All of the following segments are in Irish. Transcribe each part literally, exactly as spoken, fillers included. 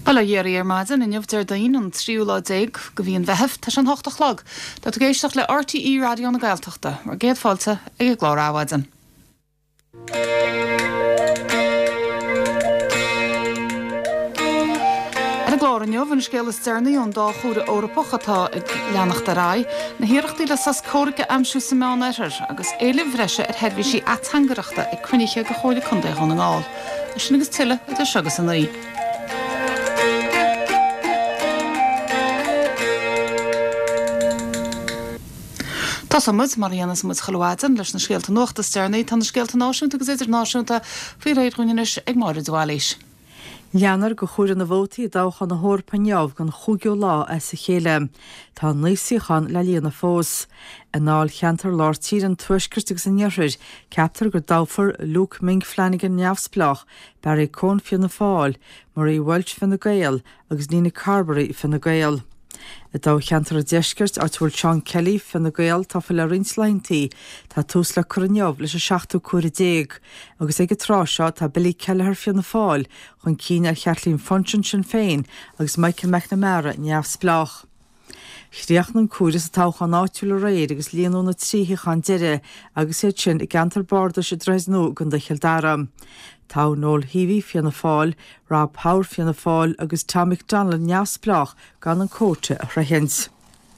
Pala dhéirí ar maidin in jobhtar daon an tríúlá déag go bhíon bheitheh tá an hochtach lag. Tá tú géisteach le R T E radio na Gaeltachta, mar géad fáilte ag glár áhaidan. Ar a glóranneomh an scéal stearnaí ón dá chúra Eorpach atá ag leannacht a rá, na hiireachtaí le sas córacha amsú sa meán airir agus éileh bhreise ar headhí sí athangareachta ag cruinniche go chóirla chundé chun an gáil. Is sin agus tuile a segus an naí. Tá samud mar dhéana samud chaláidan leis na scéalta nuachta stearnaí tá na scéalta náisiúnta agus idir náisiúnta faoi réadghúineanais ag máire dúáilís. Leanar go chúir na bhótaí dácha na hórpa neamh gan chugiú lá as sa chéile. Tá níosíchan le líana fós. An náil cheantar lár tír an tuisgurt agus an neirrid, ceaptar gur dáfar Luke Ming Flanagan neamhsplach, Barry Cohn fianna fáil, Marie Welch fin na Gael agus Nina Carberry fin na Gael. I dá cheantar a deisgurt Arthur Sean Kelly fin na Gael tá fi le rinslaintí, tá tús le curneamh leis a seachtú cuara déag, agus ag trá seo tá Billy Kelleher fianna fáil chun cín ar cheartlín Function Sinn Féin agus Michael McNamara neamhsplach. Chríoch an cuaras a táchan áitiúla réir agus líonú na tríthe chan deire agus é sin i gantar borda sé dreisnú gon de cheildáram. Tá nóil híhí fianna fáil, Rob Power fianna fáil agus Tom McDonald neamhsplach gan an cóte a rahéns.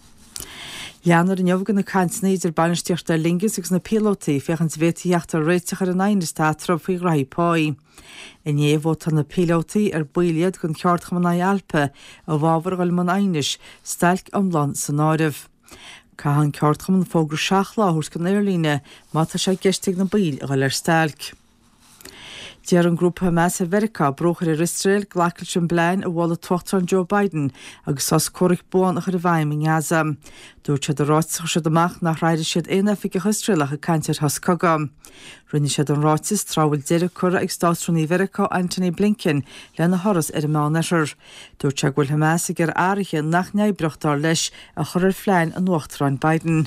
Leanar in jobgan na cansnaid ar banisteocht ar lingus agus na pilótaí fechans bhétaíocht ar réiteach ar an ainisteá trom faoi graí páí. In éhó tá na pilótaí ar builiad gon ceart man na Alpe a bhábhar gáil man ainis, stailc amlan san áirih. Cá an ceart man fógur seach láthús gan airlíne má tá sé geistigh na bíl a gáil ar stailc. Dear an grúpa Hamas a Verica brochar ar Israel glacail sin blein a bhla tuachtar Joe Biden agus sas córic buan a chur bhaim in Gaza. Dúirt siad a ráiteach siad amach nach ráidir siad éanafig a Israelach a cantir Hascogam. Rinne siad an ráitis trábhail deire cura ag stástrúnaí Verica Anthony Blinken le na horas ar a meán airir. Dúirt siad bhfuil Hamas ag ar áirithe nach neibreachtar leis a chur ar phlein an nuachtarán Biden.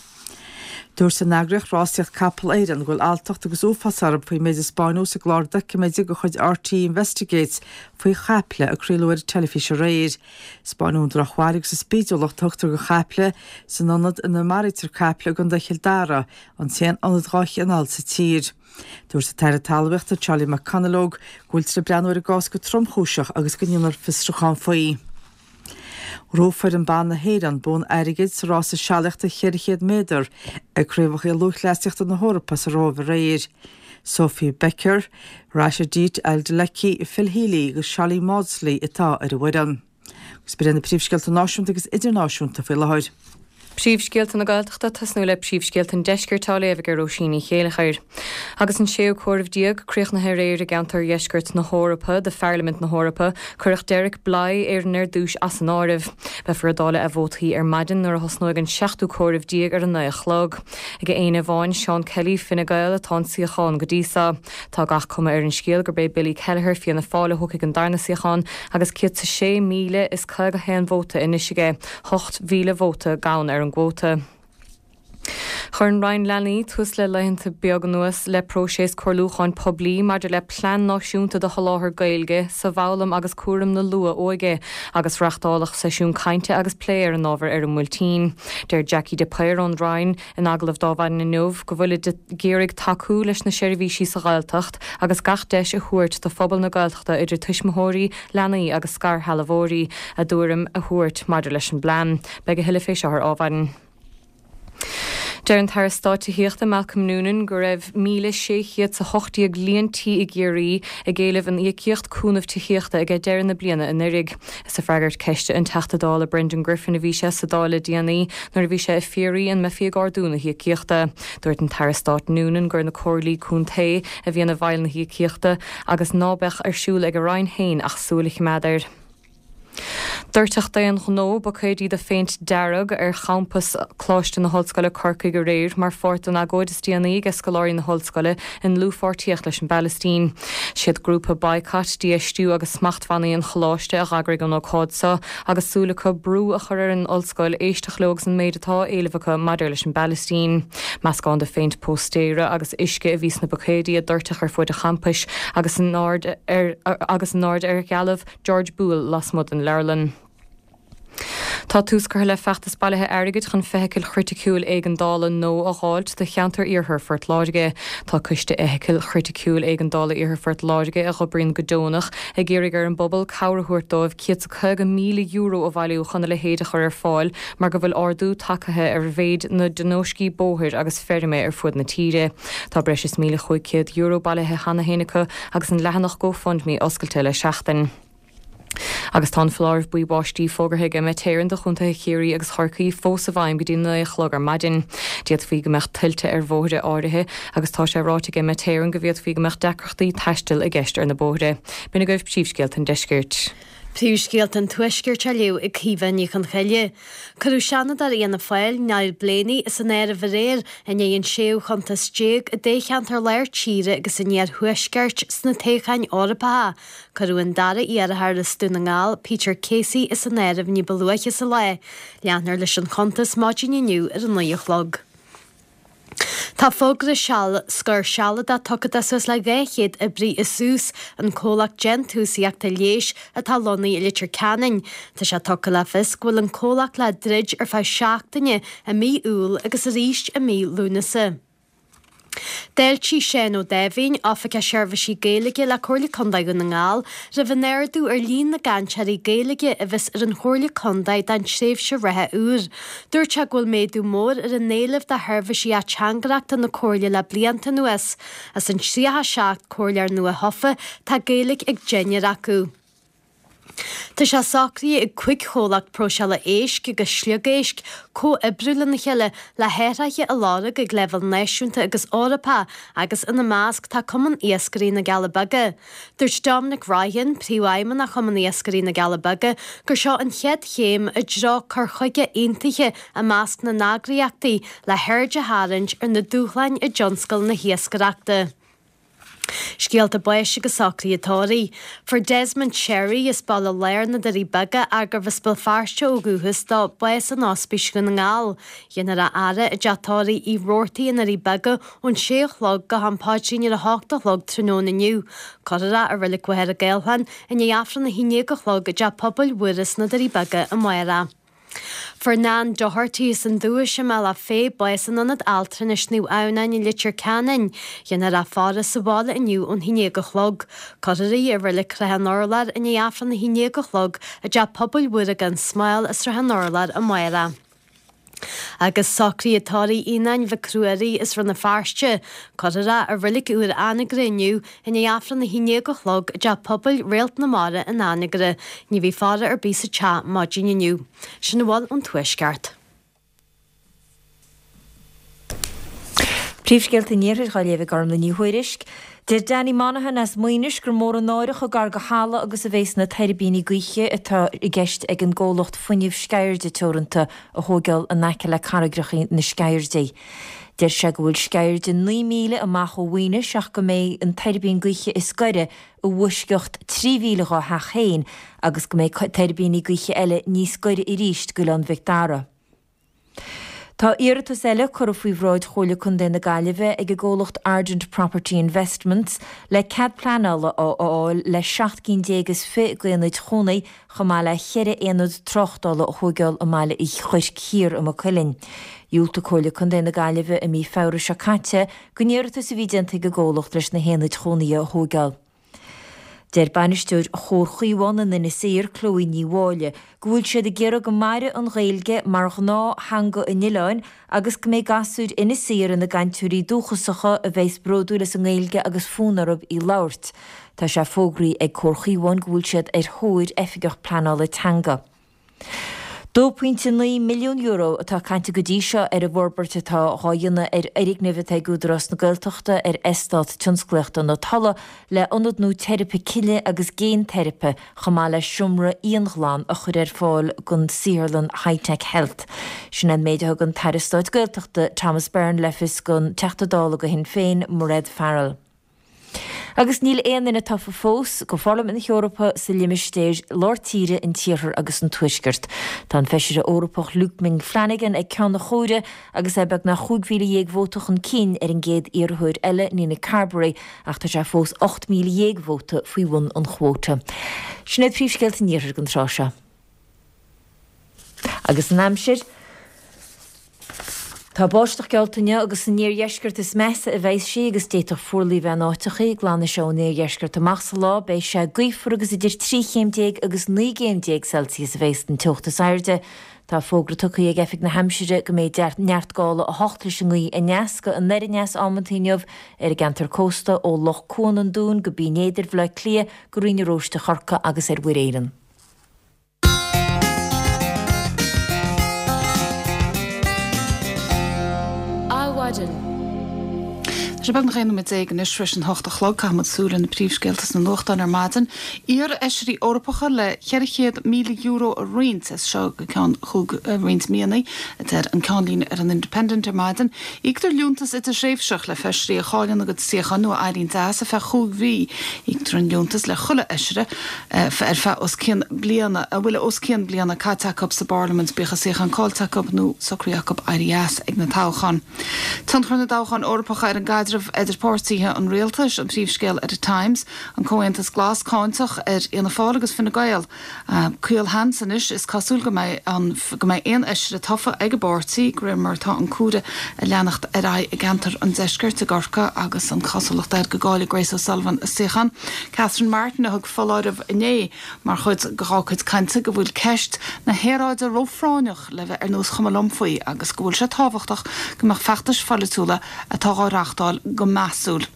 Dúir sa nagraach rásiacht capal éireann ghfuil altacht agus úfasarm faoi méid Spáinú sa glár documéide go chuid R T Investigates faoi chaple a críúir telefíse réir. Spáinún dra chháirigh sa spídúlacht tuchttar go chaple san anad ina maritar caple gon de cheildára an téan anad ráich anál sa tír. Dúir sa teire talhaachta Charlie McConnellóg ghfuil tre breanúir a gás go tromchúiseach agus go níonar fistrachan faoi. Rófar an ban na héan bún airigid sa rás a sealaachta cheirichéad méadar ag cruimhach i luchleasteachta na hórpa sa róbh réir. Sophie Becker, Rasha Deet Al-Deleki i Phil Healy agus Shally Maudsley itá ar a bhuidan. Gus byrja na príomhscéalta náisiúnta agus idirnáisiúnta faoi láthir. Príomhscéalta na Gaeltachta tasnú le príomhscéalta deisceirtá léamh ar Róisíní chéalachair. Agus an séú cuairbh diaag cruach na réir a gantar dheiscirt na Hórapa, de Fearlamint na Hórapa, chuireach Derek Bly ar an dúis as an áirimh, be for a dála a bhótaí ar maidin nar a thosnóig an seachtú cuairbh diaag ar an nuachlog. Ag éana bháin Sean Kelly Fine Gael atá siachán go dísa. Tá gach cuma ar an scéal gur bé Billy Kelleher fianna fála thucaigh an darna siachán agus ciad sa sé míle is chuig a hen bhóta inisige, hocht mhíle bhóta gaan ar an gbóta. Churn Ryan Lenny tús le leinnta beag nuas le próséis corlúcháin poblí mar de le plan náisiúnta de choláthir gailge sa bhlam agus cuaram na lua óige agus reachtálach seisiún cainte agus pléir an ábhar ar an multín. Deir Jackie de Peir an Ryan in aglah dábhain na nuamh go bhfuil de géirigh taú leis na seirbhísí sa Gaeltacht agus gach deis a thuirt do phobal na Gaeltachta idir tuismóirí Lenny agus scar hallavóirí a dúram a thuirt mar leis an blan. Be go hiile fééis ar ábhain. Deir an tar státe híochta Malcolm Noonan go raibh míle séchiad sa hochtaí ag líontí i ggéirí a ggéileh an íocht cúnamh tííochta ag deir na bliana in irig. Is a freigart ceiste an teachtadála Brendan Griffin a bhí sé sa dála D N A nar bhí sé a féirí an me fiagardúna híochta. Dúirt an tar stát Noonan gur na cóirlí cúntaí a bhí na bhail na híochta agus nábech arsúla ag a Ryan Hain ach súlaich meidir. Dúirteach daon gnó ba chuidí de féint dearag ar champas cláiste na hallscoile Corcaigh go réir mar fort an agóidistíanaí ag scoláirí na hallscoile in lúfortíocht leis an Ballastín. Siad grúpa boicot dí stú agus smachtfannaí an chláiste a ragraigh an ócáidsa agus súlacha brú a chur ar an ollscoil éisteach leogus an méid atá éilefacha maidir leis an Ballastín. Meascán de féint postéire agus isce a bhís na bachédí a dúirteach ar fuid a champais agus an nád ar agus an nád ar galamh George Bull lasmod an Leirlin. Tá túscar le feachtas bailithe airgid chun feiceil chriticúil ag an dála nó a gháilt de cheantar iarthfort láige. Tá cuiste éiciil chriticúil ag an dála iarthfort láige a chobrín godónach a ggéirigh ar an bobbal cabharthdóibh ciad chuig míle euro a bhailú chuna le héide chur ar fáil mar go bhfuil ardú takathe ar bhéid na donóscí bóthir agus ferime ar fud na tíre. Tá breis is míle chuig euro bailithe hana héanacha agus an lehanach GoFundMe oscailte le seachtain. Agus tá fláirh buí báistí fógarthaige me téann do chunta chéirí agus chorcaí fós a bhaim go dtí na chlogar maidin. Diad fao go meach tiltte ar bóide áirithe agus tá sé ráiteige me téann go bhíad fao go meach decrochtaí teistil a gceist ar na bóide. Bina goibh príomhscéalt an deisgirt. Príomhscéalt an tuisgur te leú ag cíhanní chun chaile. Curú seanad ar íana fáil neir bléanaí is an éir a bhréir in éon séú chunta stéag a décheant ar leir tíre agus in éar thuisgeirt sna téchain árapá. Curú an dara iarthar le stúna ngáil Peter Casey is an éir a bhní beluaiche sa le. Leanar leis an chuntas máidín inniu ar an nuochlog. Tá fógra seall scur seallad a tugad as le bhéchéad a brí is sús an cólach gentúsaíachta léis a tá lonaí i litir canin. Tá se tucha le fis bhfuil an cólach le drid ar fá seachtaine a mí úl agus a ríist a mí lúnasa. Déiltí sé ó déhín áfacha seirbhísí géalaige le chóirla condaid na ngáil, ra bhanéirú ar líon na gansearí géalaige a bheits ar an chóirla condaid den séomh se rathe úr. Dúirte ghfuil méadú mór ar an néalamh de tharbhísí a teangareachta na cóirla le blianta nuas, as an siathe seach cóirlear nua hofa tá géalaigh ag déine acu. Tá se sacraí ag chuig cholacht próseala éisc agus sliogéisc có ibrúla na cheile le héirithe a lára ag leibhal náisiúnta agus árapá agus ina másc tá cuman iascarí na Galabaga. Dúirt Dominic Ryan, príomhhaimman na cuman iascarí na Galabaga, gur seo an chead chéim a drá chur chuige aontaithe a másc na nágraíochtaí le Hairde Harrange ar na dúchlein i Johnscoil na hiascareachta. Scialta buis agus sacraí atáirí. For Desmond Cherry is balla léir na darí baga agur bheits bil fearste ógúthas dá buis an áspís go na ngáil. Dhéanaar a ara a deatáirí í rórtaí in darí baga ón séochlog go hampáidíine a háachtalog tróna nniu. Corra a rilik weir a géalhan in é afran na hínéagachlog a de pobl wuras na darí baga a maira. Fernán Doherty is an dúis sem me le fé buis an anad altran is nniu annain i litir canin, dhéanaar a fára sa bhála inniu ón hínéagachlog. Corraí a rilik rahan orlar in é afran na hínéagachlog a de pobl wura gan smail is rahan orlar a maira. Agus sacraí atáirí inain bheith cruairí is ran na fearste, corra a rilik úr anagréniu in é afran na hínéagachlog a de pobl réalt na mara in anagre, ní bhí fára ar bísa te máidíniu. Sin bháil an tuisceart. Príomhscéalt a níir gáil léh garm na níhuiirisk. Dir Danny Monaghan as muoinis gur mór an áireach a gar go hála agus a bhés na teirbíní gaiche atá i gceist ag an ggólacht fuinniuh scairde teoranta a thógeal a neice le caragrachaí na scairde. Dir se go bhfuil scairde ní míle amach ó bhaine seach go méid an teirbín gaiche is scaire a bhuisceocht trí mhíle go hachéin agus go méid teirbíní gaiche eile níos scaire i ríist go an Victara. Tá iartas eile chur faoi bhráid chola chun na Gaillimhe ag ggólacht Argent Property Investments le cad planala ó áil le seachtcin déagus fi gcuinid chonaí chumá le cheire éanad trochtála thugeal a máile i chuis cír am a chuilinn. Dúlta chola chun na Gaillimhe a mí fára se caite go níartas a bhí dénta go ggólacht leis na héanaid chonaí a thugeal. Der banisteúr chórchaíhána na na séir clóí níháile, gúil siad a ggéire go maire an réilge mar ná hanga in Niláin agus go méid gasúd ina séir in na gantúirí dúchasacha a bheits broú leis an réilge agus fúnarab í láirt. Tá sé fógraí ag chórchaíháin gúil siad ar thóid efigech planála tanga. dó puinte ní milliún euro atá caiinte go dtí seo ar a bhórbairt atá háanna ar éirig nimh ag údarrás na Gaeltachta ar Estát tionscleachta na talla le ionad nó therapy ciile agus géin therapy chomá le siomra íonghláán a chur ar fáil gon Saoirland High-Tech Health. Sin an méide gon Tairsteáid Gaeltachta Thomas Byrne lefis gon teachtadála go hin féin Mairead Farrell. Agus níl éan ina tafa fós go fálam in Eorpa sa limistéis lortíre in tíothar agus an tuisgurt. Tá feisiir Eorpach Luke Flanagan ag ceanna chóide agus ebeg na chuig mhíle vótach an cín ar an géad iarthúir eile nína Carbery ach tá sé fós ácht mhíle vóta faoi bhain an chóta. Sinnéad príomhsceilt in níothar gon tráise. Agus an Hampshire Tá báisteach gealtaine agus san níor dheisceart is measa a bheith sé agus déach fuorlaí bheith áitechaí glána seo níor dheisceart amach sa lá béis sé gaoifar agus idir trí chéimtéag agus ní chéimtéag Celsius a bhééis an tuachtas airde. Tá fógra tuchaí ag efig na Hampshire go méid neartgála a hochtlis an gaí a neasca an neir neas ámantainneamh ar a gantar cósta ó Loch Cuan an dún go bí néidir bhleid clia go rinne róiste chorca agus ar bhuiréiran. Is bag nog een met zeggen is frisch en hoogte glok aan met zoelen de briefsgeltes na nocht aan maten. Hier is die Europese le gergeet mil euro rent is zo kan goed rent meer het er een kanlijn er een independent maten. Ik er juntas het is schreefsach le fesri gaan het zich aan nu alleen daase ver goed wie. Ik er juntas le gulle esre ver ver os ken bliana willen os ken bliana katak op de parlement bega zich aan kaltak op nu sokri op Arias ik net hou gaan. Tan gaan het gaan Europese er een gader Editor Portíthe an réaltas an príomhscéal at a Times an comhaontas glas cáintach ar ina fáil agus Fine Gael. Cuil Hansen is is cosúil go mbeidh an go mbeidh aon eisire tofa ag a Bortí go raibh mar tá an cúda a leannacht ar ai a gantar an deisceart a Gorca agus an cosúlacht ar go gála Grace O'Sullivan a Suchan. Catherine Martin a thug foláidh iné mar chud goráchuid cainte go bhfuil ceist na héráid a rófráineach le bheith ar nús chumalom faoi agus go bhfuil sé tábhachtach go mar feachtas fallúla a táráachtáil go measúil.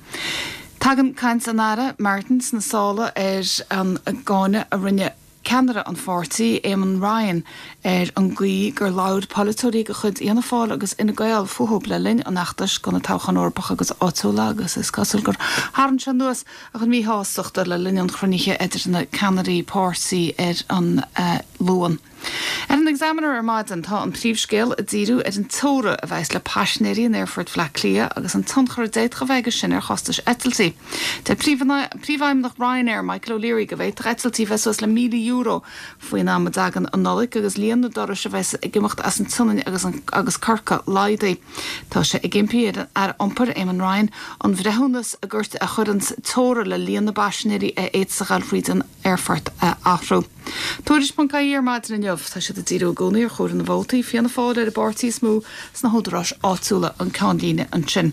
Tagan caint an ara Martins na sála ar an gáine a rinne Canada an forty Eamon Ryan er an gui gur laud politóí go chud íana fáil agus ina gael fuhób le linn an nachtas gona táchan Eorpach agus átóla agus is cosúil gur háan se nuas a chun mí hásuachta le linn an chroniche idir na Canadaí Pársaí ar an uh, Luan. Er an examiner ar maidin tá an príomhscéal a ddíú ar an tóra a bheits le pasnéirí an airfurt fle clia agus an tunchar déit go bheige sin ar chostais etaltí. Tá príomhhaim nach Ryanair Michael O'Leary go bheith etaltí bheits le mí euro faoin ná dagan an nolik agus líon na doras a bheits ag gimacht as an tunain agus agus carca laidé. Tá sé ag gimpéad ar ompar Eamon Ryan an bhrethúnas a gcuirt a chudans tóra le líon na pasnéirí a éitsagal fríd an airfurt a afró. Tuairis pan caíar maidin in jobh tá sé a díú gcónaí ar chóir na bhótaí fianna fáil ar a Bortí smú sna hódarrás áitiúla an cáinlíne an sin.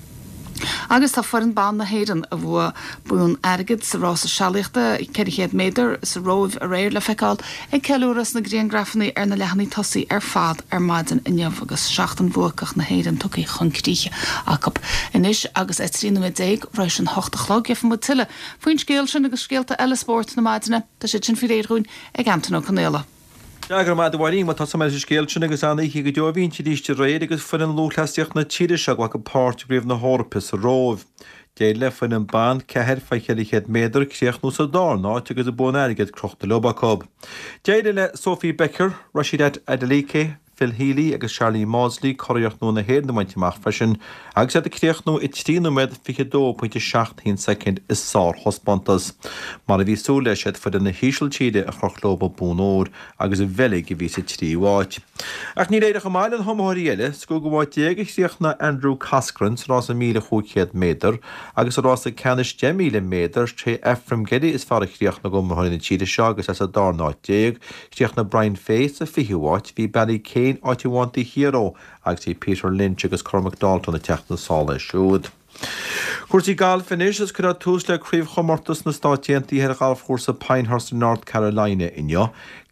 Agus tá foran ban na héan a bhua bún agad sa rás a sealaachta ceirichéad méidir sa róibh a réir le feicáil ag ceúras na gríon grafannaí ar na lehannaí tosaí ar fad ar maidin in jobh agus seachtain bhuacach na héan tucaí chun críe acap. Inis agus étrína mé déag roiis an hochtachlog gefan mu tiile faoin scéal sin agus scéalta eile sport na maidine tá sé sin fi réirún ag Antonio Canéla. Jagar ma dwaring ma tasa me skeelchen agus an hi go jovin ti diste réid agus fan an lóchlasteach na tíide se go part bref na Horpus róh. Dé le fan an ban ceir feichéad méidir créoch nó sa dáná tugus a bun aigad crochta lobacob. Déide le Sophie Becker, Rashidat Adeleke, Phil Healy agus Charlie Maudsley choíocht nó na héir na maintach fesin, agus a créoch nó i tíú med fiche dó pointe seachtaín second is sár hospantas. Mar a bhí sú leis sé fud na híisiiltíide a chochlóba búnóir agus a bheig go bhí sa tríháid. Ach ní réidir go máil an thomthiríile sco go bháid déag chríoch na Andrew Casgrant rás a míle chuchéad méidir agus a rás a cenis de míle méidir sé Ephraim Geddy is far a chríoch na gomthirí na tíide seo agus as a dáná déag chríoch na Brian Faith a fihiúháid hí Benny Kane áitiúhaintí hero agus í Peter Lynch agus Cormac Dalton na teach na sála siúd. Cuirtí gáil finis is chur tús le críomh chomortas na stáitiantí ar gáil chósa Pinehurst in North Carolina inneo,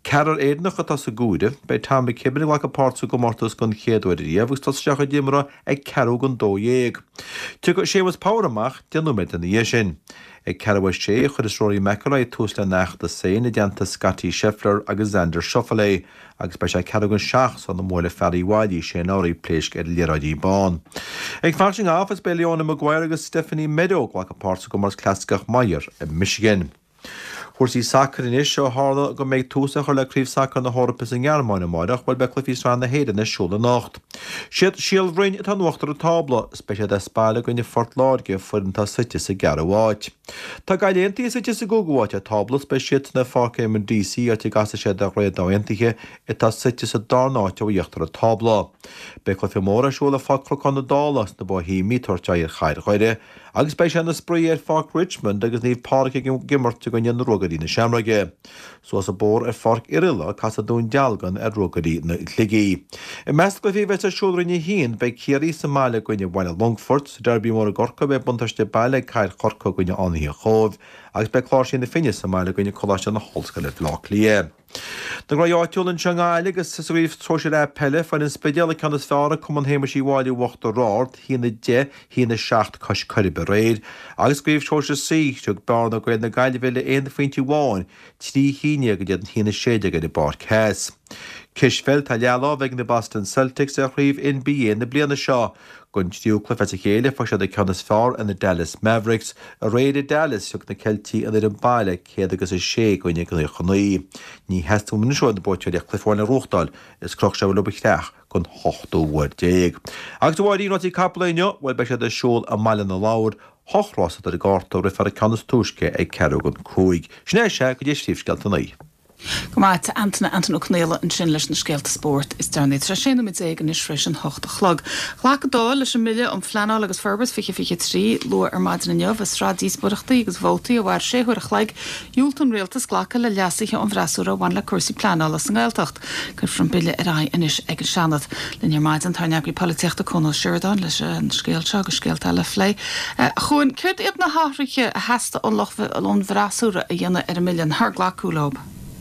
Cear éadnach atá sa gúide, bei tá be cibin le go pártú go mórtas gon chéadúirí, agus tá seach a ddíimra ag ceú gon dóhéag. Tu go sé was páir amach deanúid in dhé sin. Ag ceirhha sé chud is roií mecara tús le nachta sé na deanta Scotty Scheffler agus Xander Schauffele, agus bei sé cegan seach san na móla ferríháidí sé áirí pléisc ar léradí bán. Ag far sin áfas be Leona Maguire agus Stephanie Meadow le go pása go mar clascach Maier in Michigan. Chóirsí sacr in is seo hála go méid túsa chu le críomh sacr na hórappas in Gearmáin amach bhil be clufií ran na héad na siúla nacht. Siad síal bhrin tá nuachtar a tábla, speisiad a spáile goine fort láge fuintá site sa Gearháid. Tá gailéontaí site sa gogáid a tábla speisiad na fácéim in D C a tí gasa sé a réad dáhaintaige i tá site sa dánáte ó dheachtar a tábla. Be clufi mór a siúla facrocán na dálas na b híí tuairteir chair chuide, agus bei sé na sprí ar fág Richmond agus níomh páracha gimmarte go na rugadí na seamraige. So as a bór ar fág irile cas a dún dealgan ar rugadí na chligií. I meast go bhí bheit a siúdrinne híon bei céirí sa máile goine bhaile Longford, derbí mór a gorca be buntaiste bailile cair chorca goine anhí a chomh, agus be chláir sin na finne sa máile goine choláiste na holsca le lá lia. Na rááitiúlann se gáile agus sa riomh tróisi le pelle fan in spedéala can is fearra cum an héime sí bháilú bhachtta rád, hína de hína seacht cos chuirbe réid, agus gríomh tróisi sí teag barna goil na gaiile bhile éon faointí bháin, trí híine go déad hína séide go de bar cés. Kisfeld tá lealá bheith na Boston Celtics a riomh N B A na bliana seo, gon tíúcla fe a chéile fa se de canas fear in na Dallas Mavericks, a réidir Dallas seach na Celtí an ar an baile chéad agus is sé goine go chonaí. Ní heú mun seo na bóteir de chluáin na Rochtáil is croch se bh teach gon hochtúhhair déag. Agus bhhaí notí caplaineo bhfuil be se de siúil a meile na láir, hochrásá ar a gáta ri fer a canas túisce ag ceú gon cúig. Sné sé go dé stíomhsgeltannaí. Go maith Anthony Anthony O'Cnéile an sin leis na scéalta sport is darnaid tre sin mit éigen is freisin hochta chlog. Chlá go dá leis an mille an fleáil agus ferbas fiche fiche trí lu ar maidin na neamh rá díosbuachtaí agus bhótaí a bhhair sé chuir a chhlaig dúiltún réaltas ghlacha le leasaiche an bhreasúra bhain le cuasaí pleanálas an gáilteacht gur fron bille ar a inis ag an seanad le níor maid an tarneagraí políochta chun siúrdáin leis an scéalse agus scéalta le phlé. Chuin chuirt iad na háthraige a heasta an lochbh an bhreasúra a dhéanana ar a milliún th ghlaúlób.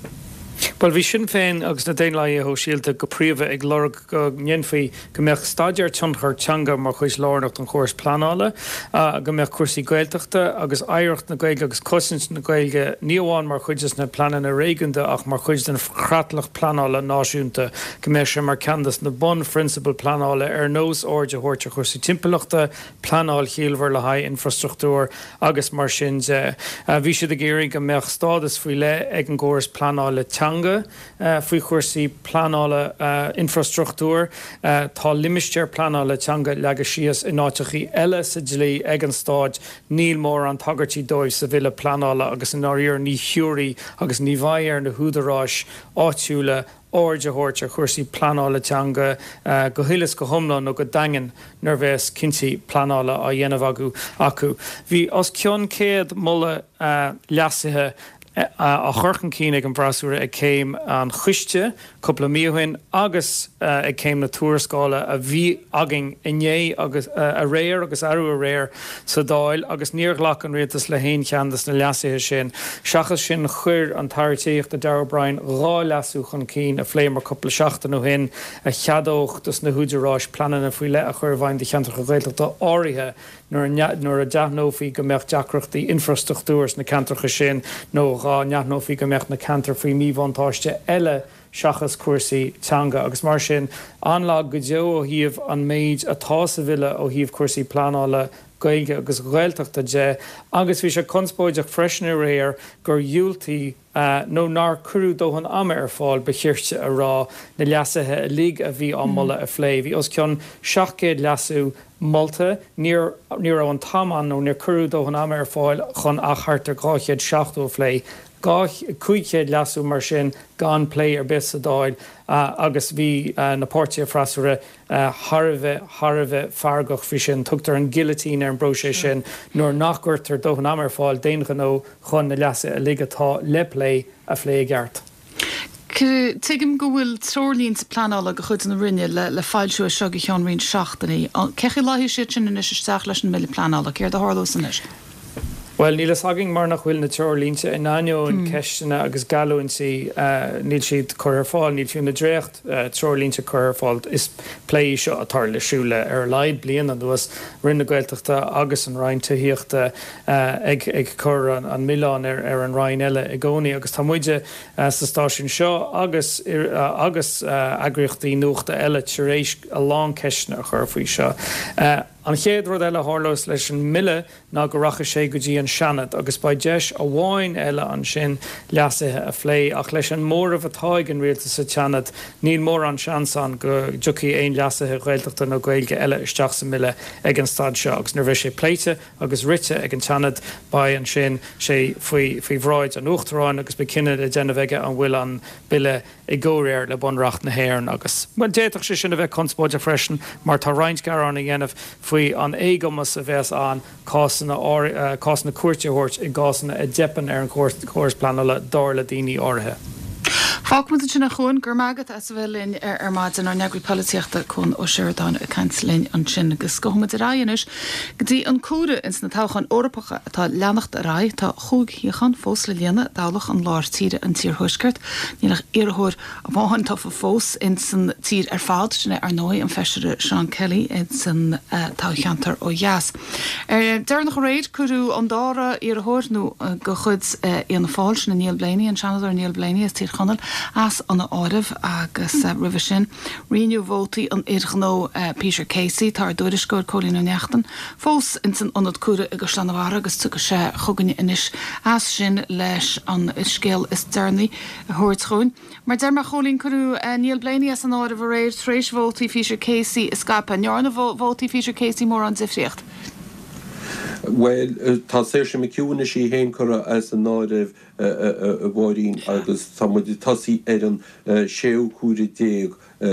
Well bhí sin féin agus na déon le ó síalta go príomh ag lor go nnéonfaí go meach staidir tionchar teanga mar chuis lánacht an chóirs planála, go meach cuasaí gailteachta agus éireacht na gaige agus cosint na gaige níomháin mar chuidir na planan na réiganda ach mar chuid den chratlach planála náisiúnta go meach sé mar candas na bon principal planála ar nós áide thuirte chusaí timpachta planáil chéalhar le haid infrastruchtúr agus mar sin bhí siad a géirí go meach stádas faoi le ag an gcóras planála teanga Uh, faoi chuirsaí planála uh, infrastruchtúr, uh, tá limisteir planála teanga legus síos in áiteachí eile sa dlí ag an stáid níl mór an tagartí dóibh sa bhile planála agus in áíor ní thiúraí agus ní bhair na húdaráis áitiúla áide thuirte chuirsaí planála teanga uh, go thuilas go thomlan nó go dagan nar bheits cinnti planála a dhéanamh acu acu. Bhí os cionn céad mulla uh, leasathe a churchan cíine an brasúra ag céim an chuiste coppla míohain agus ag céim na túrascála a bhí agin iné agus a réir agus aú a réir sa dáil agus níorglach an réaltas le héon cheandas na leasathe sin. Seachas sin chuir an tartíocht a Darragh O'Brien rá leasú chun cín a phléimar coppla seachtain ó hin a cheadóchtas na húidirráis planan a faoi le a chur bhain de cheantar go réalta áirithe nuair a deathnófaí go meach deacreachtaí infrastruchtúrs na cantarcha sin nó gá neathnófaí go meach na cantar faoi míbhantáiste eile seachas cuasaí teanga agus mar sin anlag go deo ó híomh an méid atá sa bhile ó híomh cuasaí planála gaige agus gailteachta de agus bhí sé conspóideach freisin ar réir gur dúiltaí Uh, nó nar curú dóhan ama ar fáil bechiirte a rá na leasathe a lí a bhí an mulla a phlé. Bhí os ceann seachcéad leasú molta níor an tamán nó níor curú dóhan ama ar fáil chun a chartar gáchéad seachtú phlé. Cuichéad leasú mar sin gan plé ar bis a dáil uh, agus bhí uh, na pórtia frasúra uh, Harbheith Harbheith fargach fi sin tugtar an guillotine ar an brosé sin nuair nachgurtar dóhan am ar fáil déanacha nó chun na leasa a ligatá leplé a phlé gart. Tuigim go bhfuil trolín sa planála go chud na rinne le, le fáilsú a seo go cheann rion seachtaí. Cechi láthí siad sin in is isteach leis an mille planála, céir de háló san is? Well, níl saging mar nach bhfuil na teirlínte in aine in ceistena agus galún si níl siad chuir fáil, níl fiú na drécht teirlínte chuir fáil is plé seo atá lesúile ar leid blian an duas rinne gailteachta agus an Rhein tuíochta ag ag chur an Milán ar ar an Rhein eile i gcónaí agus tá muide sa stáisiún seo agus agus agriochtaí nuachta eile tuéis a lán ceistena chuir faoi seo. An chéad rud eile hálós leis an mille ná go racha sé go dtí an seanad, agus ba deis a bháin eile an sin leasathe a phlé ach leis an mór a bhatáig an rialta sa teanad, níl mór an seansan go dúchaí éon leasathe réilteachta nó gailge eile isteach sa mille ag an stad seo, agus nar bheith sé pléite agus rite ag an teanad ba an sin sé faoi bhráid an uachtarráin agus be cinenne a déanamhheige an bhfuil an bille i ggóréir le bunracht na héirn agus. Well déach sé sinna bheith conspóide freisin mar tá roinnt garán a dhéanamh faoi an égamas a bheits an cásanna cuairteitheoirt i gásanna a depan ar an chóirsplanala dála daoine áirithe. Fágmuid sinna chuin gur mágad as bhfuilinn ar ar maid an neagri políochta chun ó Seirdáin a cancelín an sin agus gohamid a ráis go dtí an cúra ins na táchan Orpacha atá leannacht a rá tá chuúgchan fós le léana dálach an láir tíre an tír thuisgurt, nílach iarthóir a bháhan tofa fós in san tír ar fád sinna ar nói an feisiire Sean Kelly in san tácheantar ó Jas. Ar dearnach réid curú an dára iarthóir nó go chud íana fáil sin na Níl Blaney an seanadar Níl Blaney is tír chonal as an áirih agus uh, rih sin riú bhótaí an irghnó uh, Peter Casey tar dúiriscóir cólín neachtan fós in san anad cuara agus leanahhara agus tu sé chuganne inis as sin leis an scéal is dearnaí thuirtróin. Mar der mar cholín curú uh, Níl Blaney as an áirih réir tréis bhótaí Peter Casey is scape nearna bhótaí Peter Casey mór an difriocht. Well, tá séir sem ciúna sí héin chura as an náidirh a bhóirín agus tá muid tosaí ar an séú cuairi déag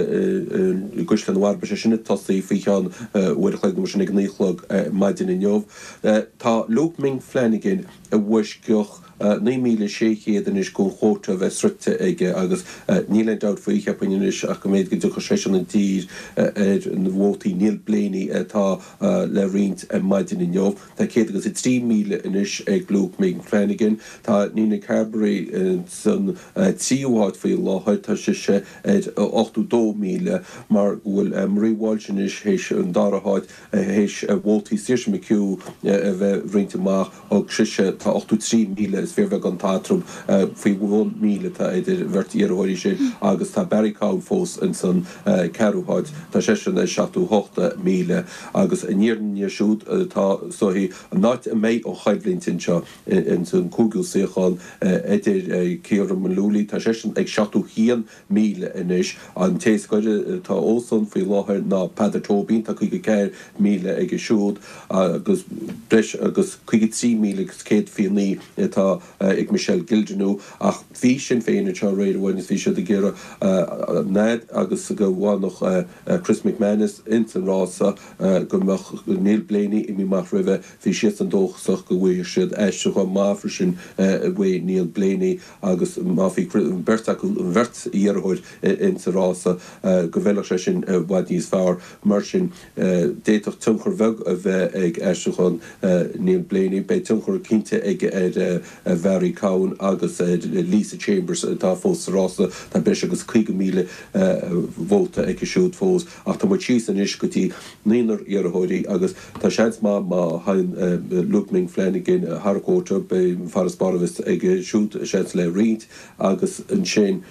guslan warbe sé sinna tosaí fián uirchleid mar sinna gníchlog maidin in jobh. Tá Luke Ming Flanagan a bhuiisceoch ní míle séchéan is go chóta bheith srute ige agus nílen dat faoi chepanis ach go méid go ducha sé an tír ar an bhótaí Níl Blaney atá le rint a maidin in jobh. Tá cé agus i trí míle inis ag Luke Ming Flanagan. Tá nína Carberry san tríúháid faoi láthid tá sé sé ar ochtú dó míle mar bhfuil maríháilsin is héis an daraáid héis bhótaí siir me ciú a bheith rintamach og siise tá ochtú trí míle fearbheith an tátrum faoi bhón míle tá idir bhirt iarthóirí sin agus tá barricáin fós in san ceúháid tá sé sin seachtú hochta míle agus in níorní siúd tá sohí an náit a méid ó chaidlíntin seo in san cúgil séáin idir céarm an lúlí tá sé sin ag seachtú chéan míle inis an téascoide tá ósan faoi láthir ná padatóbín tá chuige ceir míle ag siúd agus breis agus chuige trí míle céad fianí tá ag Michelle Gildenú ach bhí sin féinine te réidirhhain is bhí se de ggéire néad agus go bhánach Chris McManus in san rása go Níl Blaney i mí mar rih hí si an dóchsach go bhfuir siad eiste chu máfra sin bhé Níl Blaney agus máhí berta an bhirt iarthóid in sa rása go bhheile sé sin bhaid níos fearr mar sin déitoch tunchar bheg a bheith ag eiste chun Níl Blaney be tunchar cinnte ag ar Barry Cowan agus Lisa Chambers tá fós rása tá beis agus chuige míle bhóta ag siúd fós ach tá mar tíos an is gotí níonar iarthóirí agus tá seans má má hain Luke Ming Flanagan Harcóta be Farasbarvis ag siúd seans le riint agus an sin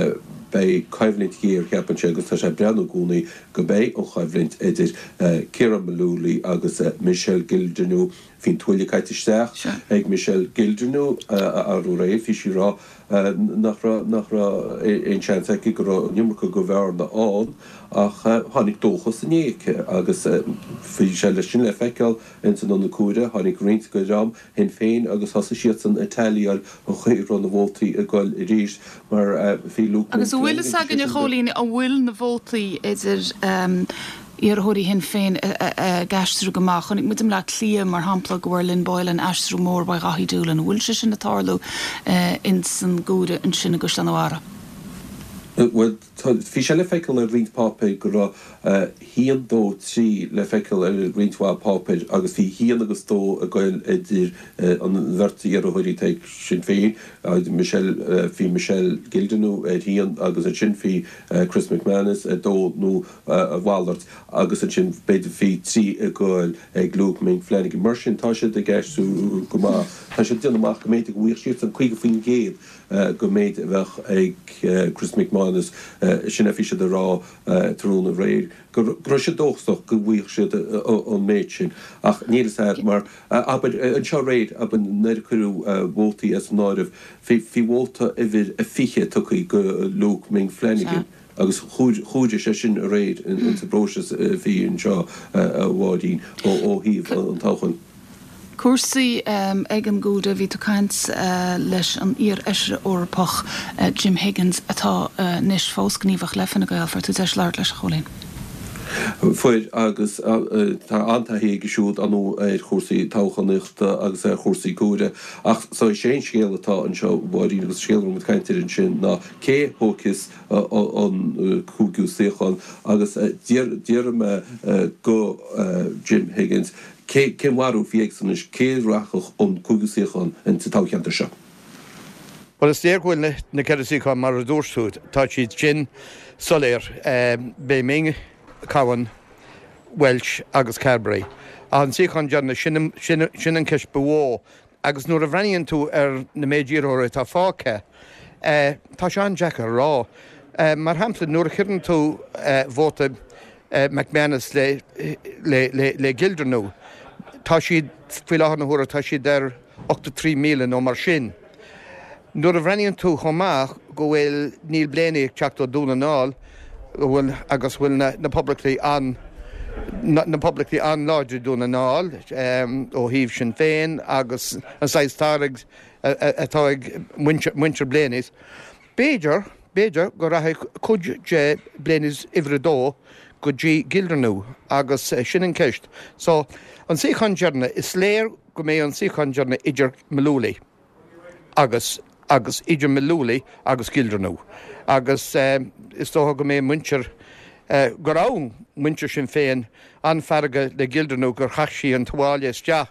bei caimhlint hir ceapan sé agus tá sé breanú gúnaí go bé ó chaimhlint idir Ciara Malúlaí agus Michelle Gildenú hín tuaillicaiitisteach ag Michelle Gildenú arú réh hí si rá nach ra ein seanse go nimmercha go bhharna an ach hánig dóchas san éice agus fi se le sin le feiceil in san an na cuaire hánig rint go ram hen féin agus has siad san Italial ó chuir na bhótaí a gáil i ríis mar fi Luke agus bhfuil agan na cholín a bhfuil na bhótaí idir iarthóirí hen féin gasstrú goach chunig mutim le clia mar hapla gohfuirlinn bail an astrú mór ba gaí dúlan bhfuil se sin na tarlú in san gúide an sinna gus an ára. Well, fi se le feiceil ar rint pápaid go ra hían dó trí le feiceil ar rintá pápaid agus hí hían agus dó a goil idir an bhirtaí ar a thuirí teag sin féin Michel hí Michel Gildenú ar hían agus a sin hí Chris McManus a dó nó a bhálart agus a sin beidir hí trí a goil ag glúg mé Flanagan mar sin tá sé de gceistú go má tá sé duna amach go méid bhuiir siút an chuige faoin géad go méid bheith ag Chris McManus sinna fi de rá trúna réir gro sé dóchtach go bhuiich si an méid sin ach nílas mar an seo réid ab an neircurú bhótaí as náirih fi bhóta a bhir a fiche tuchaí go Luke Ming Flanagan agus chúide sé sin a réid in sa broses bhí an seo a bháidín ó híomh an táchan. Cuasaí ag an gúda bhí tú caint leis an ír eisre orpach Jim Higgins atá níos fós gníomhach lefan a gailfar tú deis leir leis a cholín. Fuir agus tá antahé gesúd anú ar chósaí táchaníochta agus ar chósaí gúide ach sa sé scéal atá an seo bháidín agus scéalú mit caiintear an sin ná cé hócas an cúgiú séchan agus díar me go Jim Higgins cé warú fiag san is cé rachach an cúgusíchan in sa táceantar seo. Well is déirhfuil na ceirsaíchan mar a dúirsúd tá siad sin soléir bé ming Cowan, Welsh agus Carberry. An síchan dearna sin an ceis bhó agus nuair a bhreíonn tú ar na méidíóra tá fáce tá se an Jackar rá. Mar hampla nuair a chiann tú bhóta McManus le le Gildenú. Tá siad fiána thuair tá siad ar ochta trí míle ó mar sin. Nuair a bhreíonn tú chomach go bhfuil níl bléanaí teachtó dúna náil bhfuil agus bhfuil na publicly an na publicly an láidir dúna náil ó híomh sin féin agus an saistárig atá ag muintir bléanaís. Béidir béidir go raibh cuid de bléanaís ihredó go dtí Gildenú agus sin an ceist. So an síchan dearna is léir go mé an síchan dearna idir Malúlaí agus agus idir Malúlaí agus Gildenú. Agus is tótha go mé muintir go rán muintir sin féin an farga le Gildenú gur chaisí an tuáile isteach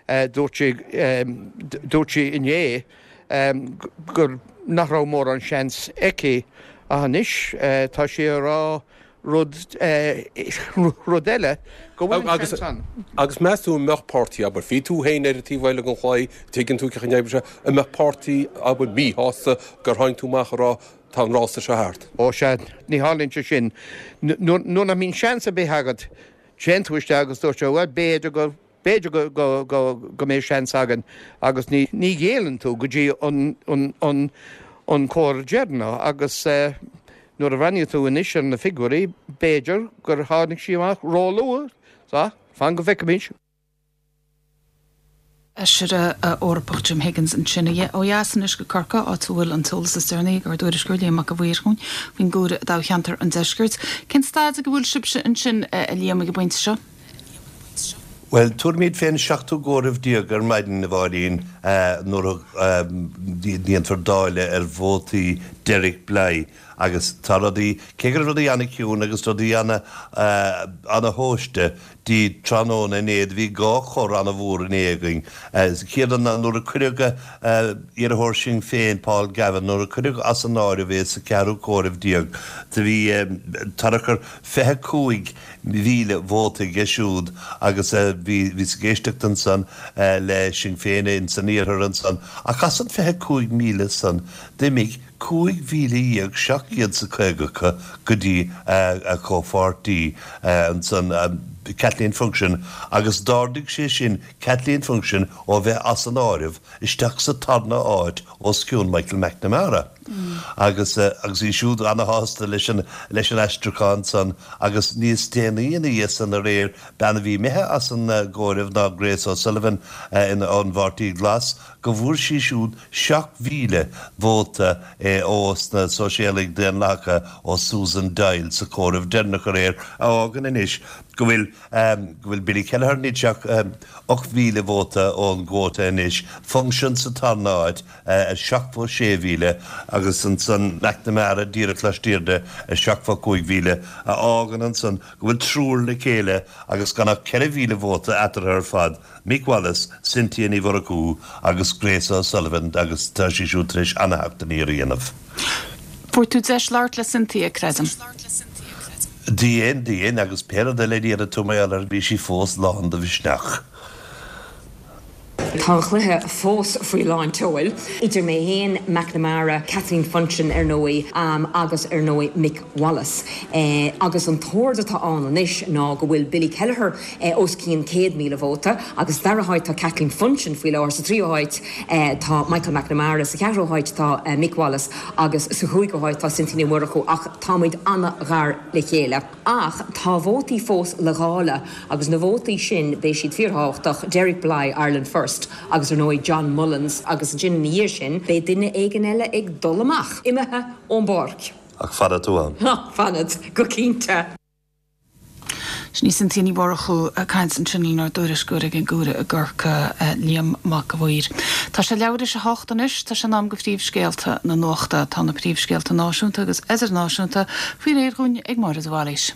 dúirtí inné gur nachrá mór an seans eici a hanis tá sé rá rud rodile go agus agus meú mechpáirtí aber fi tú héin ar tíhile an chláid teginn tú cechan éibre a mechpáirtí aber bí hása gur hain túach rá tá rásta se háart. Ó sé ní hálínte sin nó na mín seansa bé hagad séúiste agus dúirte bhfuil béidir go béidir go go go go mé seans agan agus ní ní géalann tú go dtí an an cóir dearna agus nuair a bhainú tú inis ar na figurí béidir gur hánig síach rólóir sa fan go bheice Eisire orpach Jim Higgins an sinne ó jasan is go carca á túhfuil an túlas sa steirnaí gur dúidir scoilí amach go bhhuiirún hín gúra dá cheantar an deisgurt. Cén stáid a go bhfuil sibse an sin a líam go buinte seo? Well, tuairmid féin seachtú góibh díag ar maidin na bháidín nuair díon fardáile ar bhótaí Derek Bly agus taradí cégur rudí anna ciún agus rudí anna anna hóiste dí tróna néad bhí gá chor anna bhór in éagaing. Chéan nuair a chuireaga ar a thóir sin féin Paul Gavin nuair a chuireaga as an áir a bhéh sa cearú cóibh díag. Tá bhí tarachar fethe cúig mhíle bhóta geisiúd agus bhí géisteach an san le sin féine in san íorthar an san. A chasan fethe cúig míle san déimiigh cúig mhíle íag seach iad sa chuigeacha go dtí a chomhpháirtí an san Kathleen Function agus dádig sé sin Kathleen Function ó bheith as an áirih isteach sa tarna áid ó sciún Michael McNamara. Agus agus í siúd anna hásta leis an leis an eisteachán san agus níos déanaíana dhéas an a réir bena bhí methe as an ggóibh ná Grace O'Sullivan in an bhhartaí glas go bhfuair sí siúd seach mhíle bhóta os na sosialig den lecha ó Susan Dial sa cóibh dennach a réir ágan inis go bhfuil go bhfuil Billy Kelleher níteach och mhíle bhóta ón gcóta inis, function sa tarnáid a seachfá sé mhíle agus an san McNamara díra chlastíirde a seachfá cúig mhíle a ágan an san go bhfuil trúr le chéile agus ganna ceithre mhíle bhóta atar ar fad. Mick Wallace, Cynthia Ní Mhoracú agus Grace O'Sullivan agus tá sí siútris anachta ní dhéanamh. Fuair tú deis leart le Cynthia credim. Díon, díon agus péad de le díad a tú mé ar bhí sí fós lán de bhisneach. Tá chluthe fós faoi láin toil. Idir mé héin McNamara, Kathleen Funchion ar nói um, agus ar nói Mick Wallace. Eh, agus an tóirde tá an anis ná go bhfuil Billy Kelleher eh, os cín céad míle bhóta, agus darahaid tá Kathleen Funchion faoi láir sa tríohaid eh, tá Michael McNamara, sa cearóhaid tá eh, Mick Wallace, agus sa chuigóhaid tá Cynthia Ní Mhoracú ach támuid anna ghar le chéile. Ach tá bhótaí fós le gála agus na bhótaí sin bé siad fíorthachtach Derek Bly Ireland First agus ar nói John Mullins agus gin níir sin bé duine éigen eile ag dul amach imethe ón borc. Ach fada tú an. Ha, fanad, go cínte. Sní Cynthia Ní Mhoracú a caiint san sinnar dúris gúra an gúra a ggurcha líam mac a bhír. Tá sé leabhar is a háchtanis, tá sé ná go phríomhscéalta na nóachta tá na phríomhscéalta náisiúnta agus idir náisiúnta faoi réirgúin ag mar a bháis.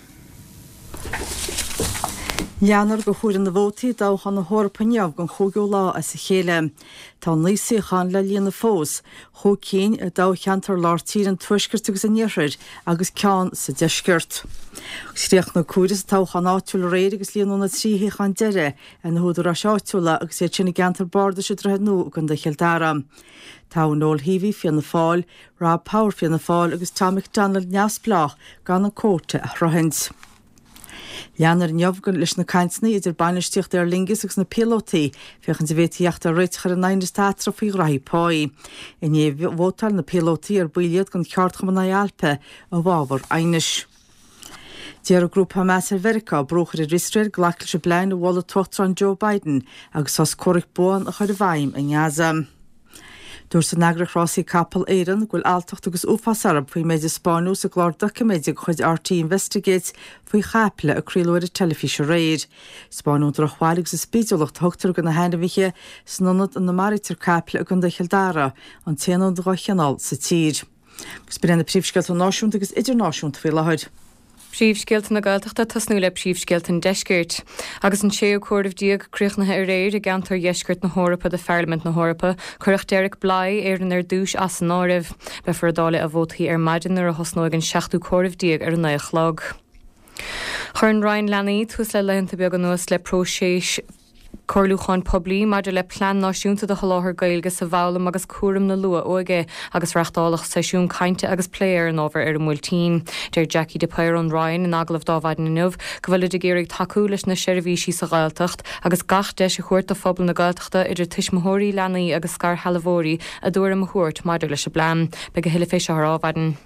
Leanar go chuir na bhótaí dáchan na hórpaneamh gon chogiú lá a sa chéile. Tá níosíchan le líana fós, cho cín a dá cheantar láirtír an tuisgurt agus a níir agus ceán sa deisgurt. Sríoch na cuaras táchan áitiúil réir agus líanú na tríhíchan deire an thuúidir a seáitiúla agus sé sinna geantar barda se drethe nó gon de cheildára. Tá nóil híhí fianna fáil, rá Power fianna fáil agus tá McDonald neamsplách gan na cóta a throhint. Leanar neamhgan leis na caiintna idir bainisteocht ar lingus agus na pilótaí fechan sa bhétíocht a réitchar an naine státra faoi raithpáí. I ní bhótal na pilótaí ar builiad gon ceartcham na Alpe a bhábhar ainis. Déar a grúp Hamas ar Verica brochar i ristréir ghlacail se blein a bhla tuachtar Joe Biden agus os córic buan a chuir bhaim in Gaza. Dúir sa nagrach Rossi Capel éireann ghfuil altacht agus uafasarab faoi méidir Spáinú sa glár documéidir chuid R T Investigates faoi chapla a crílóir a telefíse réir. Spáinú drochháil agus spíúlacht thugtar go na henamhiche snonad an na maritar capla a gon de cheildára an téanú drocheanál sa tír. Gus brenn na príomhsceilt an náisiúnta agus idirnáisiúnta faoi lehaid. Príomhscéalta na Gaeltachta tasnú le príomhscéalta an deisgirt. Agus an séú cuairbh díag críochnathe ar réir a gantar dheisgirt na Hórappa de Fearlament na Hórappa, chuireach Derek Bly ar an ar dúis as an áibh be fordála a bhótaí ar maidin ar a hosnóig an seachtú cuairbh díag ar an naichlog. Chur an Ryan Lanny tús le leanta beag an nuas le próséis Corlúcháin poblí maidir le plan náisiúnta de choláthir gailge sa bhlam agus cuaram na lua óige agus reachtálach seisiún cainte agus pléir an ábhar ar an múltíín. Deir Jackie de Peir an Ryan in aglah dáhaidin inmh go bhfuil de géirigh taú leis na seirbhísí sa Gaeltacht agus gach de a chuirt a phobal na Gaeltachta idir tuismothirí leanaí agus scar halahórí a dúir am chuirt maidir leis a blam be go hiile féise áhaidin.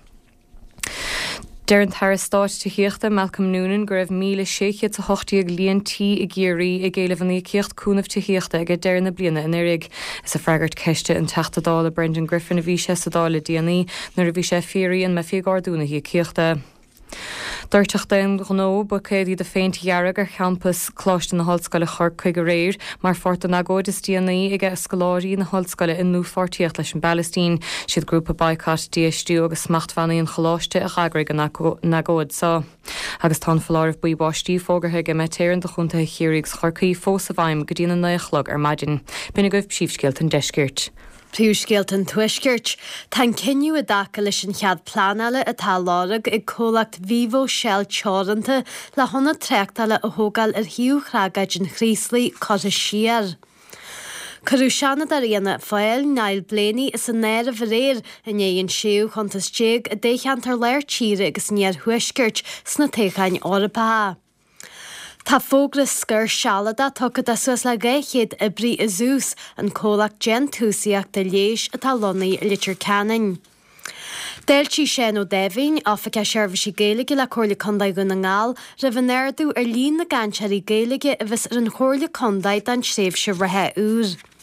Deir an tar stáit tííochta Malcolm Noonan go raibh míle séchiad a hochtíag líon tí i ggéirí i ggéileh an íocht cúnamh tííochta ag deir na bliana in irig is a freigart ceiste an teachtadála Brendan Griffin a bhí sé sadála déanaí nar a bhí sé féíon me fiáardúna hí cíochta. Dúirteach den gó ba céadí de féinthearag ar campus chláiste na hallscoile chur chuig go réir, mar forta na ggóid is díanaí ige scoláirí na hallscoile in nú fortíocht leis an Ballastín, siad grúpa baicát díistú agus smachthaí an choláiste a chagraigh na ggóid sa. Agus tá fallárh buíbáistí fógarthe go metéann do chunta chiúrigs chorcaí fós a bhaim go dtíana naichlog ar maidin, bina goibh príomhscéalt an deisgirt. Príomhscéalt an tuisgirt, tá cinniú a daca leis an chead plánála atá lárag ag cólacht Vivo Shell teoranta le honna treachtála a thógáil ar hiú chrágaid an chríoslaí costa siar. Curú seanna ar íana fáil Niall Blaney is an néir a bhréir in éon siú chuntas téag a décheantar léir tíre agus níor thuisgirt sna téchain orpatha. Tá fógras scur sealada tugad a suas le gaichéad i brí a zús an cólaach gen túsaíach de léis atá lonaí litir canin. Déiltí sé ó Devin áfacha seirbhísí Gaeilge le chóirla condaid go na ngáil ra bh néirdú ar líon na gansearí Gaeilge a bheits ar an chóirla condaid an sréimhse rathe úr.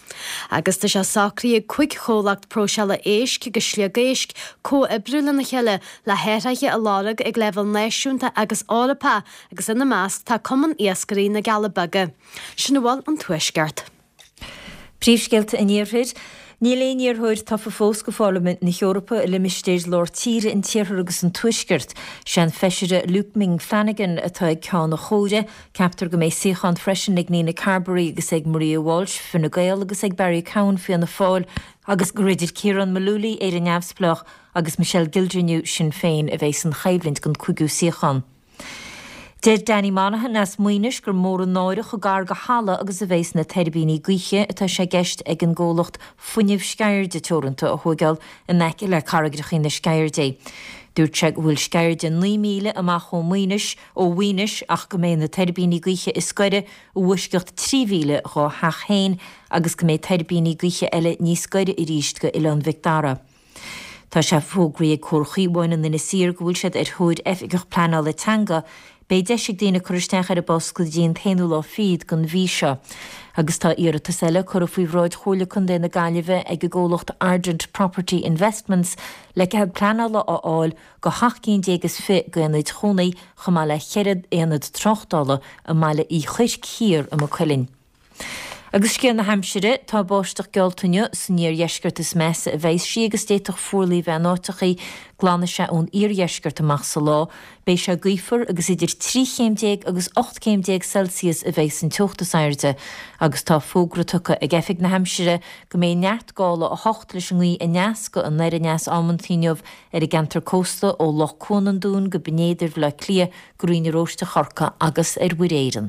Agus tá se sacrí chuig cholacht próseala éisc go sliagéisc có i brúla na cheile le héirithe a lárag ag lefuil néisiúnta agus árapá agus ina measc tá cuman iascarí na Galabaga. Sin bhil an tuisceart. Príomhscéalta in Níorthaid. Níl éon thuir tá fós go fálamint na Eorpa i limistéir lár tíre in tíorthar agus an tuisceart. Sean feisiire Luke Ming Flanagan atá ag ceann na chóide, ceaptar go méid siochan freisin ag Nína Carberry agus ag Maria Walsh Fine Gael agus ag Barry Cowan fianna fáil, agus go réidir Ciarán Malúlaí ar an neamhsplach agus Michelle Gildriniu sin féin a bheits an chaidlint gon cuigiú siochan. Deir Danny Monaghan as muoinis gur mór an náireach go gar go hála agus a bhééis na terbíní gcuiche atá sé gceist ag an ggólacht funineh scairde teoranta a thugáil in neice le caraigrachí na scairde. Dúirt se bhfuil scairde ní míle amach ó muoinis ó bhuinis ach go méid na terbíní gcuiche is scoide ó bhuisceocht tríhíle go thachéin agus go méid terbíní gcuiche eile níos scoide i ríist go Ilan Victara. Tá se fógraí cuachaíháin na sir go bhfuil siad ar thuid efigach planál le tanga, Bei deisig dína chuiristeach ar a bos go díon tainú lá fiad gon bhí seo. Agus tá iarra tasile chur a faoihráid chola chun déna gaiileh ag go ggólacht Argent Property Investments le cead planála á áil go hachcín dégus fi go anad chonaí chumá le chead éanad trochtála a meile í chuir cír am a chuilinn. Agus céan na Hampshire tá báisteach gealtaine san níor dheisceart is measa a bheith si agus déiteach fuorlaí bheith nátachaí glána se ón íor dheisceart amach sa lá, béis se gcuifar agus idir trí céimdéag agus ocht céimdéag Celsius a bheith san teochtas airde, agus tá fógratucha ag efig na Hampshire go mé neart gála a hocht leis an í a neas go an neir a neas ammantíineh ar a gentar cósta ó Loch Conan dún go bnéidir le clia grúine róiste chorca agus ar bhuiréiran.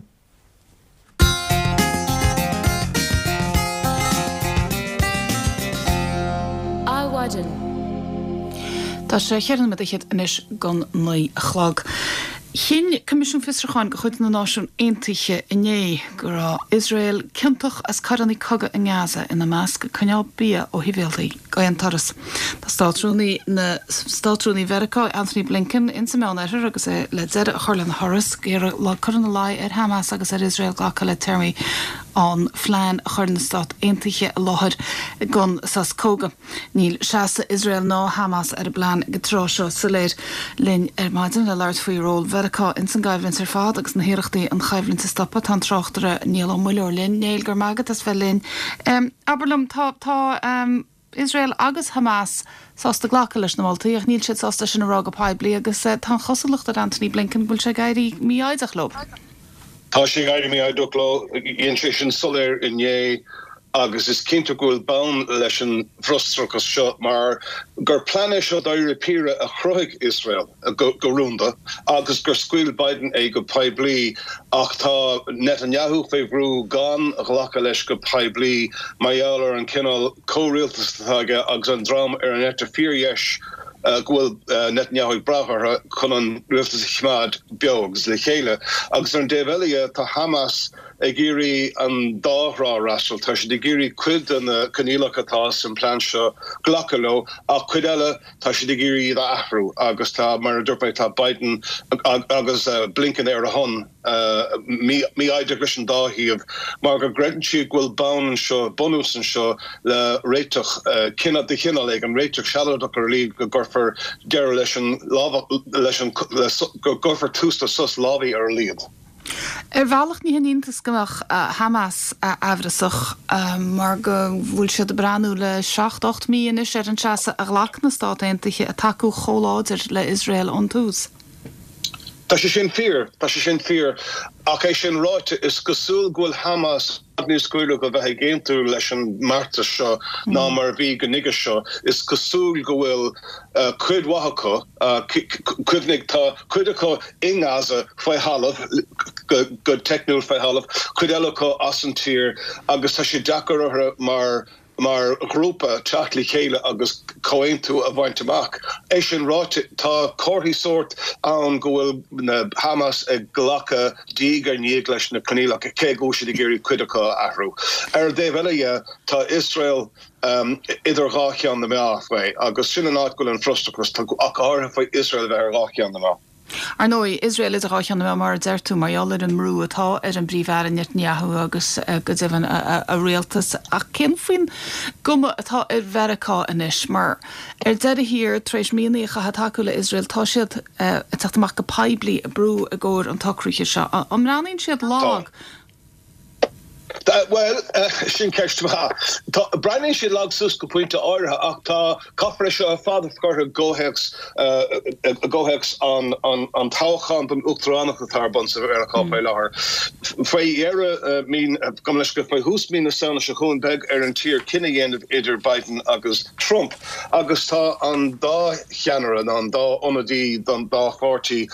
Tá sé chearan me chéad inis gan naí a chlag. Chin Comisiún Fistrachain go chuid na náisiún aontaithe inné go rá Israel cinnteach as carannaí coga in Gaza ina measc coneál bia ó híbhéaltaí go an taras. Tá státrúnaí na státrúnaí Vericá Anthony Blinken in sa meánair agus é le deire a chuirlan Horas gur le churanna lá ar Hamas agus ar Israel ghlacha le termí an phlean a chuir na stát aontaithe a láthir gon sas cóga. Níl seasa Israel ná Hamas ar a bláin go trá seo sa léir linn ar maidin le leir faoi ról Vericá in san gaibhlinn ar fád agus na hiireachtaí an chaibhlinn sa stoppa tá tráchtara níl ó muileor linn, néil gur mágad as bheith linn. Um, Aberlum tá tá um, Israel agus Hamas sásta ghlacha leis na bhiltaí ach níl siad sásta sin a rága páibli agus uh, tá chosalacht ar Anthony Blinken bhfuil sé gaiirí míáidach lob. Tá sé gaiirí míáidach lo íon sé sin soléir inné agus is cinnte gohfuil bán leis an bhrostrachas seo mar gur planne seo dair píre a chroig Israel a go, go rúnda agus gur scuil Biden é go paibli ach tá Netanyahu féhrú gan a ghlacha leis go paibli maiall an cinál córialtastáige agus an drám ar an etta fíorhéis Uh, gwil uh, Netanyahu brachar chun an riftas chmad beogs le chéile agus an dévelia tá Hamas ag géirí an dárá rastal tá sé de géirí cuid an canílachatá an plan seo ghlacha lo a cuid eile tá sé de géirí a ahrú agus tá mar dúpa tá Biden ag, agus uh, Blinken ar a hon uh, mí aidir an dáhíomh mar go grean si gwil bán seo bonús an seo le réiteach uh, cinna de chinna le an réiteach seadach ar lí go for deir leis an gofar tústa sus lábhí ar líad. Er bhealach ní hiníntas gomach uh, Hamas uh, ahrasach uh, mar go bhfuil siad a breanú le seacht ocht míonis ar an seasa a ghlach na stát aontaithe a takeú choláidir le Israel an tús. Tá sé sin fear, tá sé sin fear ach é sin ráite is cosúil ghfuil Hamas níos cuiile go bheith géintú leis an marta seo ná mar bhí go nigad seo is cosúil go bhfuil uh, cuid wathacha uh, cuidnig tá cuidecha in Gaza faoi halamh go, go technúil faoi halamh cuid eile as an tír agus tá sé deacair mar mar grúpa chatli chéile agus cointú a bhaint amach. É sin ráite tá cóthaí sort an go bhfuil na Hamas ag ghlacha dígar níag leis na canílach a cé gúisi de géirí cuidecha ahrú. Ar dé bheile tá Israel um, idir gáceán na meáfha agus sin an áit goil an frustrachas ach áthar faoi Israel bheith ar gáceán na meá. Ar nó Israel is a ráan bh mar deirú maiall ar an mrú atá ar an bríomhhear Netanyahu agus go dtíhann a réaltas a cin faoin guma atá ar bhericá inis mar ar dead a hir tréis míí a taú le Israel tá siad teachtamach go peblií a brú a ggóir an tacrúche seo. Am ranín siad lág. Uh, well, uh, sin ceist Brian si lag sus go pointe áirithe ach tá capra seo a fád chuir a ggóhex a ggóhex an an an táchan an Uachtaránach atarbon sa ar a cápa láthair. Fé éire mín gom leis go fé hús mína saona se chun beg ar an tír cinenne dhéanamh idir Biden agus Trump agus tá an dá cheanara an dá onadí don dá chártaí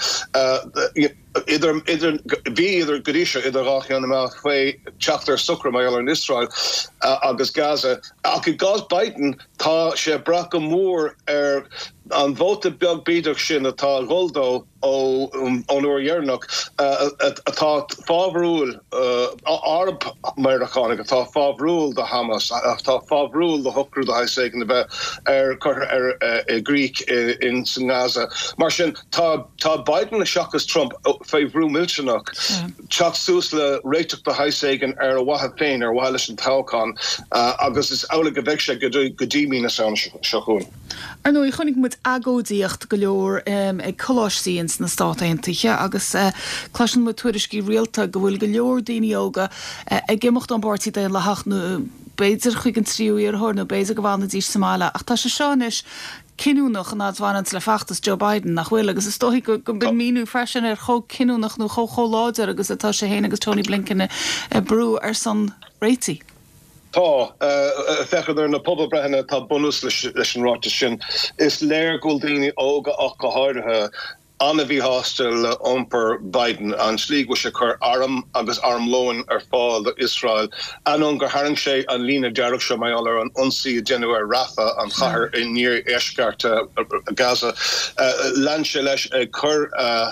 Idir idir bí idir goríise idir ráchan am fé chapter sucra maiall in Israel uh, agus Gaza. Ach i gas Biden tá sé bra go mór ar an bhóta beag bíidir sin atá goldó ó an uairnach atá fábhrúil Arab Americanig atá fábhrúil de Hamas atá fábhrúil de thucrú de haisaigen bheith ar chu ar Greek in San Gaza. Mar sin tá tá Biden a seachas Trump fé bhrú milsenach chat sús le réiteach de haisaigen ar a wathe féin ar bhile an táchan agus is ála go bheith sé go ddímí na saona seachún. Ar nó i chunig mud agódíocht go leor ag choláisíons na státaintaithe agus claisan mu tuairiscí rialta go bhfuil go leor daoine óga ag gimocht an bartí dé le hachna béidir chuig an tríú ar thorna béidir go bhna dís Somála ach tá se seánais cinúnach an adhhaint le fachtas Joe Biden nach bhfuil agus is dóí go go bin míú freisin ar cho cinúnach nó cho choláidir agus atá sé héana agus Tony Blinken brú ar san réití. Tá fechar ar na pobl brehenne tá bonus leis an ráta sin is léir goldíine óga ach go háirithe anna bhí hástal omper Biden an slíg go se chur arm agus arm loin ar fáil de Israel anon gur haring sé an lína dearach se maiall ar an onsaí January Rafa an chahar in níor éisceart Gaza land se leis chur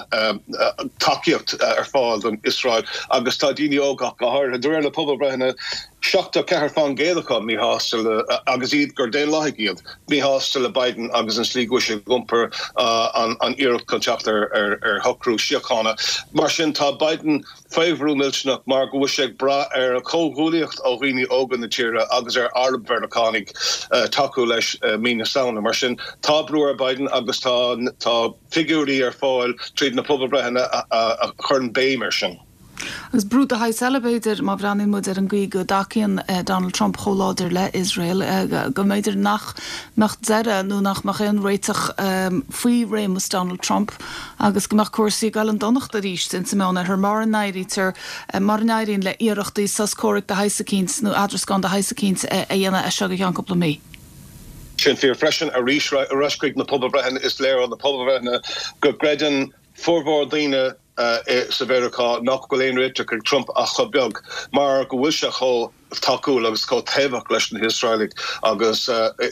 takeíocht ar fáil an Israel agus tá daoine óga go háirithe dúir na pobl brehenne Seachta cehar fan géalacha mí hástal agus iad gur dé laigiad mí hástal a Biden agus an slígúise gumper an an iirecht conchaptar ar ar hocrú siochána. Mar sin tá Biden féhrú milsnach mar go sé bra ar a cóhúíocht ó rií ógan na tíre agus ar Arab Vernacanig taú leis mína saona. Mar sin tá brúar Biden agus tá tá figúí ar fáil tríd na pobl brehenne a chun béimer sin. Agus brúd a haid celebéidir má bhranin mud ar an gí go dacíonn Donald Trump choláidir le Israel go méidir nach nach deire nó nach mar an réiteach faoi rémas Donald Trump agus go nach cuasaí gal an donnacht a ríist in semánna ar mar nairítar mar nairíonn le iarachtaí sas córic de Heisakins nó adrascán de Heisakins a dhéana a seag an coppla mí. Sin fear freisin a ríis a rascuig na pobl brehenne is léir an na pobl brehenne go gredan fórbhórdíine sa bhéireachá nach go léon réiteach Trump a chobeag mar go bhfuil se cho taú agus có taobhach leis an Israelig agus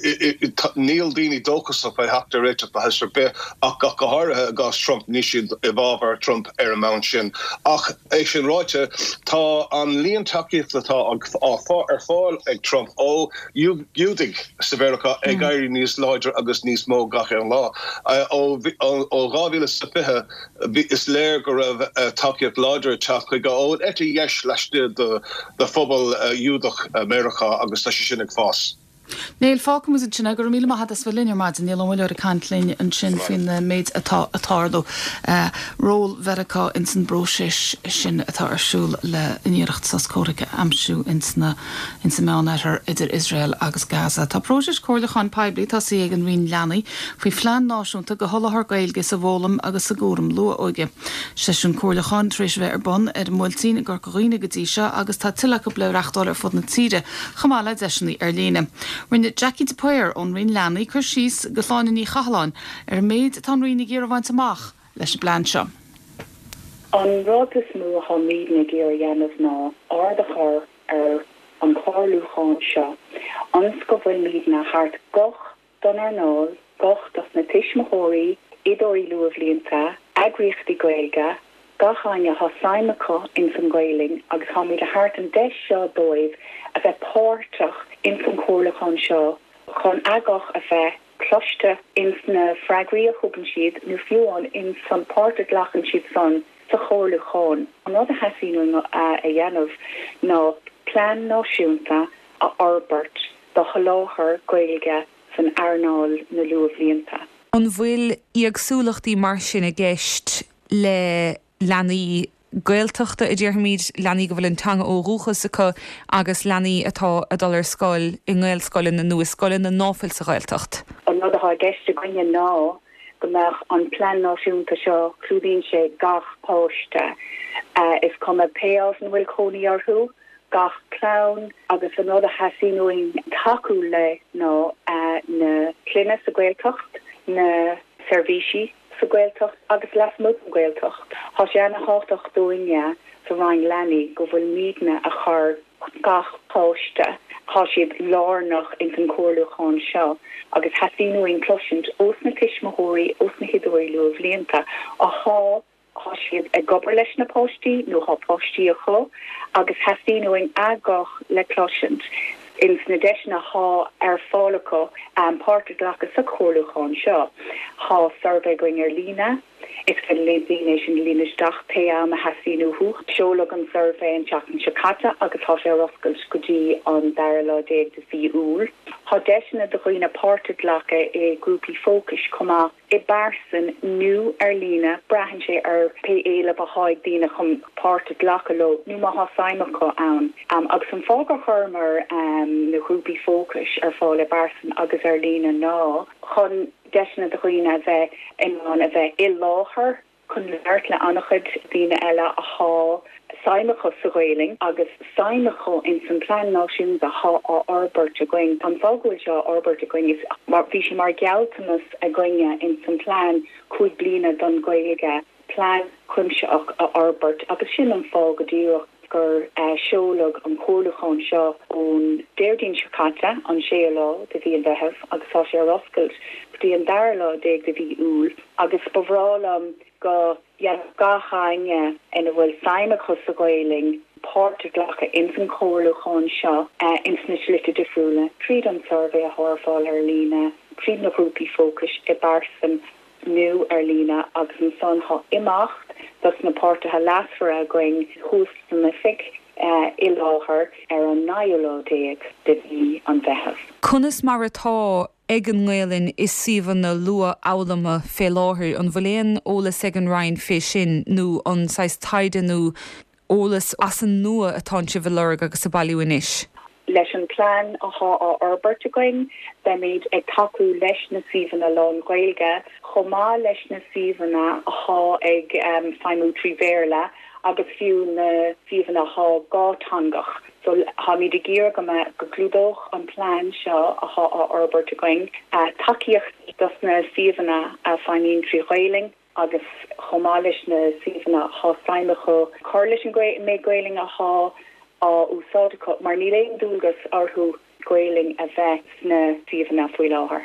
níl daoine dóchas a fé heachtar réiteach a heisir be ach go go háirithe gas Trump ní siad i bhábhar Trump ar an mount sin. Ach é sin ráite tá an líon takeíocht atá ar fáil ag Trump ó dúdig sa bhéireachá ag gaiirí níos láidir agus níos mó gaché an lá. ó ráhíle sa pithe is léir go raibh takeíocht láidir teach go ó éti dhéis leis de phobal Júdach America agus tá sinnig fás. Néil fá mu sinna gur míle had as bhlinir maid níl bhfuil ar a cantlín an sin fin méid atádó ról verá in san brosis sin atá arsúl le iníirecht sas córice amsú insna in sa meánar idir Israel agus Gaza. Tá prósis cóirlachan peblií tá sí ag an rion leanaí faoi phlean náisiúnta go tholathar gailge sa bhlam agus sa gúram lua óige. Seisiún cóirlachan tríéis bheith ar bon ar múltíín gur goghine gotí seo agus tá tiile go blereachtáil ar fud na tíre chamála deisinaí ar lína. Rinne Jackie de Poir ón rion leanaí chur síos go sláinna ní chaáin ar méid tá rionna ggéar bhaint amach leis blaan seo. An rátas mú ha míad na ggéar dhéanamh ná ard a chur ar an chláirlúcháin seo. Ans go bhfuil míad na thart goch don ar náil, goch das na tuismóirí iddóí luamh líonta, agriochtaí Gaeilge, gacháine hasáimecha in san Gailing agus ha míad a thart an deis seo dóibh a bheith páirteach in san chomhlacháin seo chun agach a bheith cloiste in na fragria chugan siad nu fiúan in san páirteach lachan siad san sa chóirú cháin. An rud a hasínú a dhéanamh ná plán náisiúnta a Albert do choláthar Gaeilge san airnáil na luamhlíonta. An bhfuil íagsúlachtaí mar sin a gceist le leanaí Gaeltachta a ddíormid leanaí go bhfuil an teanga ó rúchas acu agus leanaí atá a dul ar scoil i ngáil scoilin na nua scoilin na náfuil sa Gaeltacht. An rud a gceiste gine ná go meach an plán náisiúnta seo clúdaíonn sé gach páiste is cum a péás an bhfuil chonaí orthú gach clown agus an rud a hasínúing taú le nó na cluine sa Gaeltacht na servíisi sa Gaeltacht agus las mu an Gaeltacht. Tá sé anna háach dóine sa rain leanaí go bhfuil míadna a chur gach páiste há siad lárnach in an chomhlúcháin seo agus hasínúing cloisiint os na tiismóirí os na hidóirí luamhlíonta a há há siad a gobar leis na páistí nó há páistí a cho agus hasínúing agach le cloisiint in sna deisna há ar fálacha an páirteach lecha sa chomhlúcháin seo. Há survey going ar lína is go lénation línas dach pe am a hasínú húch seolag an survey an teachn Chicata agus há sé roscail scudí an darla déag de fi úl. Há deisna do chuoine páirteach lecha é grúpi fócus comá i barsan nu ar lína brahan sé ar pe éile a háid dína chum páirteach lecha lo nu má há saimecha ann. Um, agus an fága churmar um, na grúpi fócus ar fáil barsan agus ar lína ná chun deisna do chuoine a bheith inán a bheith i láthair chun leart le annachid dína eile a há saimecha sa Ghaeilge agus saimecha in san plán náisiúnta a há á Albert a going. An fágúil seo Albert a going is mar bhí sé mar gealtanas a goine in san plán chuig bliana don Gaeilge plán cuimseach a Albert agus sin an fág go dtíoch gur uh, seolag an chomhlúcháin seo ón Déirdín Chicata an sé lá de bhí an bheitheh agus tá sé roscailt dí an darla déag de bhí úl agus bhrálam go gachaine ina bhfuil saimecha sa Ghaeilge páirteach lecha in san chomhlúcháin seo uh, in sna slite defriúla tríd an survey a thorfáil ar lína tríd na grúpi fócus i barsan nu ar lína agus an son há imacht dus na páirtethe lasfar a going húsmifik uh, i láthair ar an naoló déag de bhí an bheitheh. Conas mar atá ag an nghailinn is siomhan na lua álamha fé láthair an bhfuléon ólas ag an rainn fé sin nó an sais taidenú ólas as an nua atá se bhilorg agus a bailú inis. Leis an plán a há á Albert a going, be méid ag taú leis na siomhanna lán Gaeilge, chomá leis na siomhanna a há ag um, feimú trí bhéirla agus fiú na siomhanna há gátangach. So ha mi de gear go me go glúdóch an plán seo a há á Albert a going, uh, takeíocht dus na siomhanna a feimín trí Ghaeilge agus chomá leis na siomhanna há saimecha chuir leis an mé Ghaeilge a há á úsáidecha mar ní léon dúlgus orthú Ghaeilge a bheith na siomhanna faoi láthair.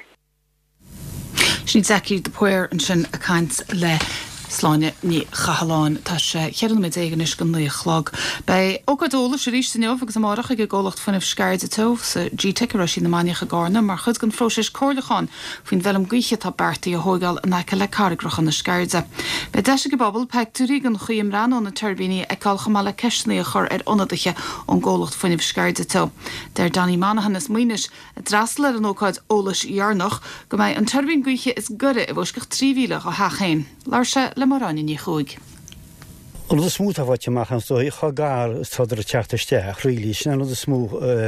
Sníd zaci de puir an sin a caint le sláine ní chahalláin tá sé cheann mé éigen is go nuochlog. Bei ógadóla sé ríéis san agus amach ag ggólacht fanmh scairde tó sa G-Tech sí na maníocha gána, mar chud gon fróis cóirlaáin faoin bhelum gcuiche tá bertaí a hógáil a neice le cargrachan na scairde. Bei de go bobbal peictúí an chuim ranón na turbíní ag cáil chamála ceisnaí a chur ar onadaiche an ggólacht fanmh scairde tó. Der Danny Manahan is muoines a drasla an ócáid ólas iarnach go mbeidh an turbín gcuiche is gure i bhoscach tríhíle a hachéin. Lár se le marránin ní chuig. An de smút a bhaite machchan so i chagáir tadar a teachtasteach rilí sin an de smú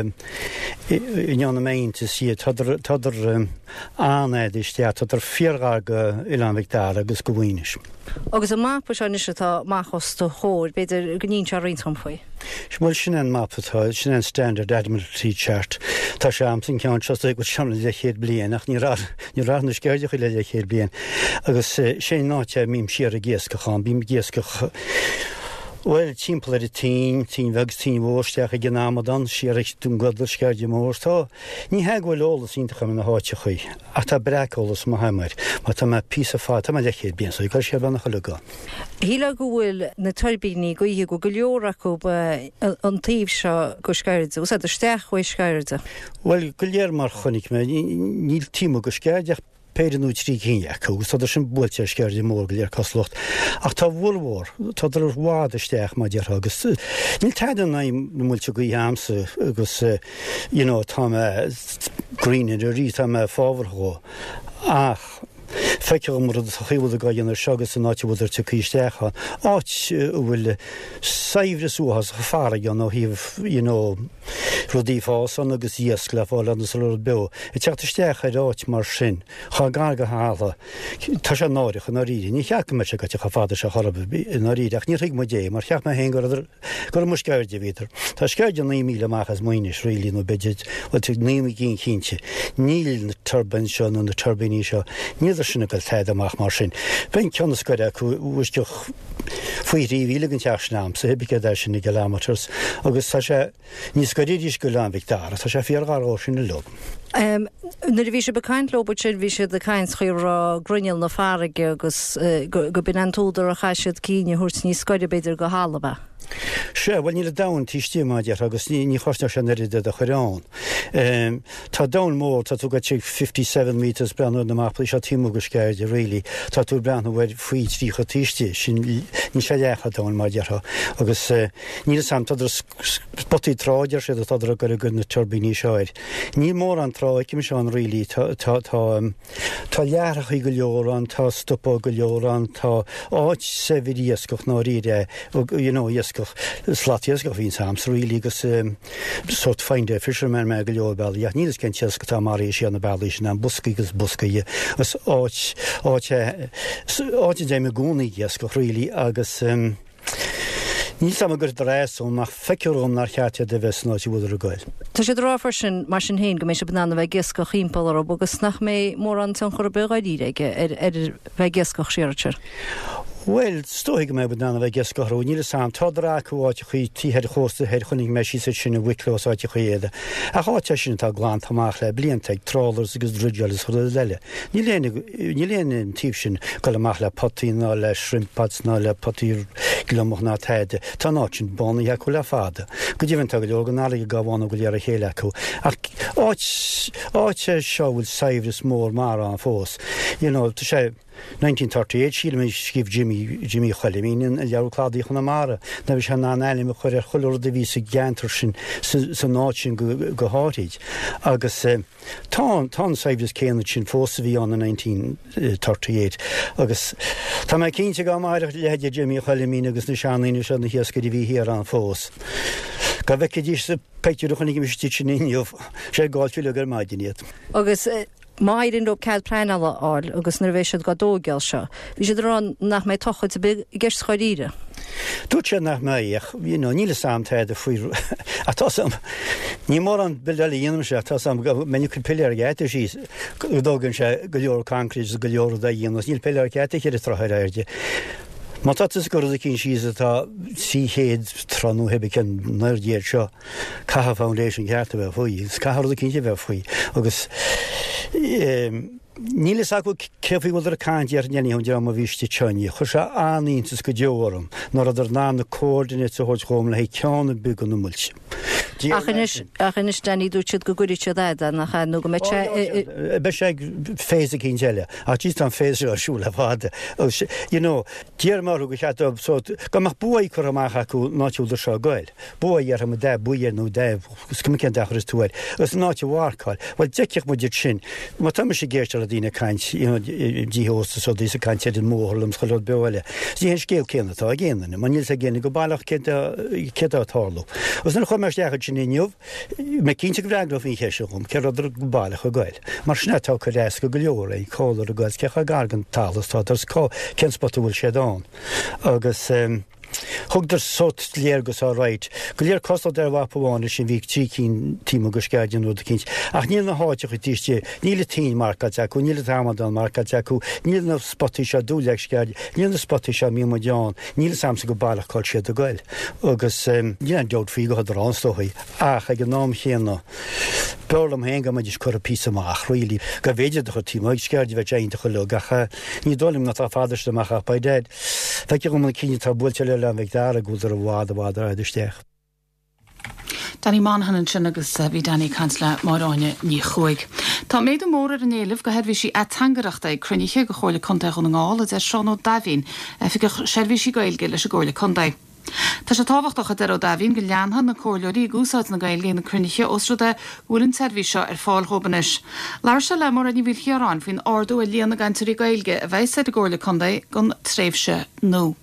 i neanna méinte si tadar ánéid iste tadar fiorgaga ilanmhictáil agus go bhhaoinis. Agus a mapa seán is atá máchasta chóir, beidir gníonn se rionsam faoi. Smuil sin an mapatá sin an standard Admiralty chart tá sé am sin ceann seasta go seanna de chéad blian ach ní rána sceirde chu le de chéad blian agus sé náte mím siar a géascachán bím géascach Well timpplair a tí tí vegus tí bhórsteach a gnámadan sirecht dún godal sceirde mórtá. Ní hehfuil ólas íntacha na háte chuí, a tá breolalas má haimir, má tá me pí a fá tá lechéad bíon, so go sé banna choá. Híle go bhfuil na turbíní go hí go go leorach go an taobh seo go scairde, ús a steach chu scairde. Well go léir mar chonig me níl tíime go sceideach péidirú trí chéineach, ús a sin builte sceirde mórgail ar coslocht. Ach tá bhórhór, tá ar bhád isteach má dear agus. Níl taidan na múilte go hamsa agus tá green a rí tá me fábharthó. Ach feice mar chéhfuil a gaiannar segus an áte bhidir tú cíistecha. Áit bhfuil saimhre súhas fearra gan ó híomh rudí fásan agus díos le fáil an le be. I teachtasteach ar áit mar sin, chá gar go hála, tá sé náirich an ríí, ní cheach me se go cha fáda se chorab in ríach ní rig mu dé, mar cheach me hé gur mu sceirde víidir. Tá sceirde ní míle machchas muoine rilí nó beidir bhil tú níimi gén cínte. Níl na turbin seo nó na turbíní seo, níidir sinna go tead amach mar sin. Ben ceanna scoide bhuiisteach faoi ríhíle an teachsnám sa hebicé d sin na kilometers, agus tá sé níos scoirídís go lean victára, tá sé fiará sin na lob. Na bhí se beáint lobe sin bhí se de caiins chuirrá gruneil na farige agus go bin an túdar a chaisiad cíine thuirt ní scoide beidir go hálaba. Se bhil níle dain títíimeide agus ní choiste se neide a chorán. Tá da mór tá tú go si fifty-seven meters brenn na mápla se tíú go sceirde rélí, Tá tú brenn bhfuir faoi trí chotíiste sin ní sé lecha da mar deartha agus ní sam spotí ráidir sé tá gur a gur na turbíní seir. Ní mór an ráid cim se an rélí tá learacha go leorán tá stoppa go leorán tá áit sé bhíascoch ná ríide Slatias go hín sams rilí agus sort feinde fishermen me go leobel. Ja nílas cen teas go tá mar sé an bailí sin an buscaí gus buscaí gus áit áit dé me gúnaí go rilí agus ní sam gur réú nach feiciúm nach cheate de bheits ná bhd a goil. Tá sé ráfar sin mar sin héin go mééis se banana bheith gisco chimpal agus nach mé mór an san chur beáidíige ar bheith giscoch séirtir. Well, stoig me banana bheith gescoú níle sam tádra chuáte chuí tíhead chósta head chunig me sí sinna wiiclóáte chuéide. A háte sin tá gláán tamach le blianteag trálars agus drúdealas chu leile. Ní léana tíb sin go leach le potí ná le shrimppads ná le potí gilomach ná teide, tá ná sin bonna chu le fáda. Go dtíhann go legan ála go bhána go lear a chéile acu. Áite seohfuil saimhris mór mar an fós. You know, tá sé nineteen thirty-eight síle mé scíb Jimmy Jimmy Cholimín a leabhládaí chuna mara, na bhí se ná eile me chuir choir de bhí sa geantar sin san náid sin go háid. Agus tá tá saimhris céanna sin fósa bhí an na nineteen thirty-eight. Agus tá mé cinnte go maidir leide Jimmy Cholimín agus na seanaíine se na hiascaí bhí hir an fós. Ga bheice dí sa peitiú chunig mistí sin inniuh sé gáilfiúile gur maidiníiad. Agus Maidin op cead preinala áil agus nervvéisiad go dógeal seo. Bhí sé rán nach mé tocha a big i gceist choiríre. Dút sé nach méich níle samtéide faoi atá sam ní mór an bilíonm se tá sam meniu chun piir géite sí dógann sé go leor concrete go leor a dhéanas níl piir géite chéidir trothréirde. Má tá go a cinn síos atá síhéad tranú hebbe cin nerdíir seo Caha Foundation ceartta bheith faoi, cahar a cinnte bheith faoi agus nílas acu cefaí bhil ar cáintear neanaí de a bhíiste teine, chu se aíontas go deorm nar idir ná na cóirdaine a thuid chóm le ceanna bu an nummuilte. Achanis denní dúid go guríte éide nach nó go mé be sé fésa cín teile, a tí an féidir asúla bháda. Díar mar go chead goach buí chu amach acu náitiúidir seo gail. Buí ar am de buíar nó de cin dechar is túir, gus náte bhharcáil, bhil deiceach muidir sin, má tá sé géirte a dtíine caiint díósta so dí a caiinte den mórlam choil beile. Dí hen scéal céannatá a ggéanana, man níl a ggéanana go bailach ce atáú. Os na chuir deachad sin inniuh, me cinnte go bhreagló hí cheise chum, ce idir go bailach a gail. Mar snetá chu réas go go leor é cálar a gail cecha gargan talas tá tar có cen spotú bhfuil sé dáin. Agus thugtar sot léargus á ráid. Go léar costa ar bhapáháin sin bhíh trí cín tíime go scaidin rud cinint. Ach níl na háiteach chu tíiste, níle tí marca teú, níle támadán marca teú, níl na spotí se dúleag scaid, níl na spotí se mí deán, níl samsa go bailach cáil siad a gail. Agus ní an deod fí go had ránstochaí ach ag an nám chéanna. Belam hénga me is chur a pí amach roií go bhéidir chu tí ag scaid bheith éanta chu le gacha ní dolim na tá fáidirste amach ba déad. Fe go mna cinine tá builte le le bheith dar a gúidir a bhád a bhád a idirsteach. Danny Monaghan sin agus bhí Danny Kansla máráine ní chuig. Tá méid an mór an éileh go headhí sí atangarachta ag cruniche go choirla contaich an ngáil a Seán ó Davín fi go sehí sí gailge leis a ggóirla condaid. Tá sé táhachtach a ar ó Davín go leanhan na cóirleirí gúsáid na gailge na cruniche osrada bhfuiln serví seo ar fáil chobanis. Leir se le mar a ní bhíl chearán faoin ardú a líana gantarí gailge a bheith a ggóirla condaid gon tréimhse nó.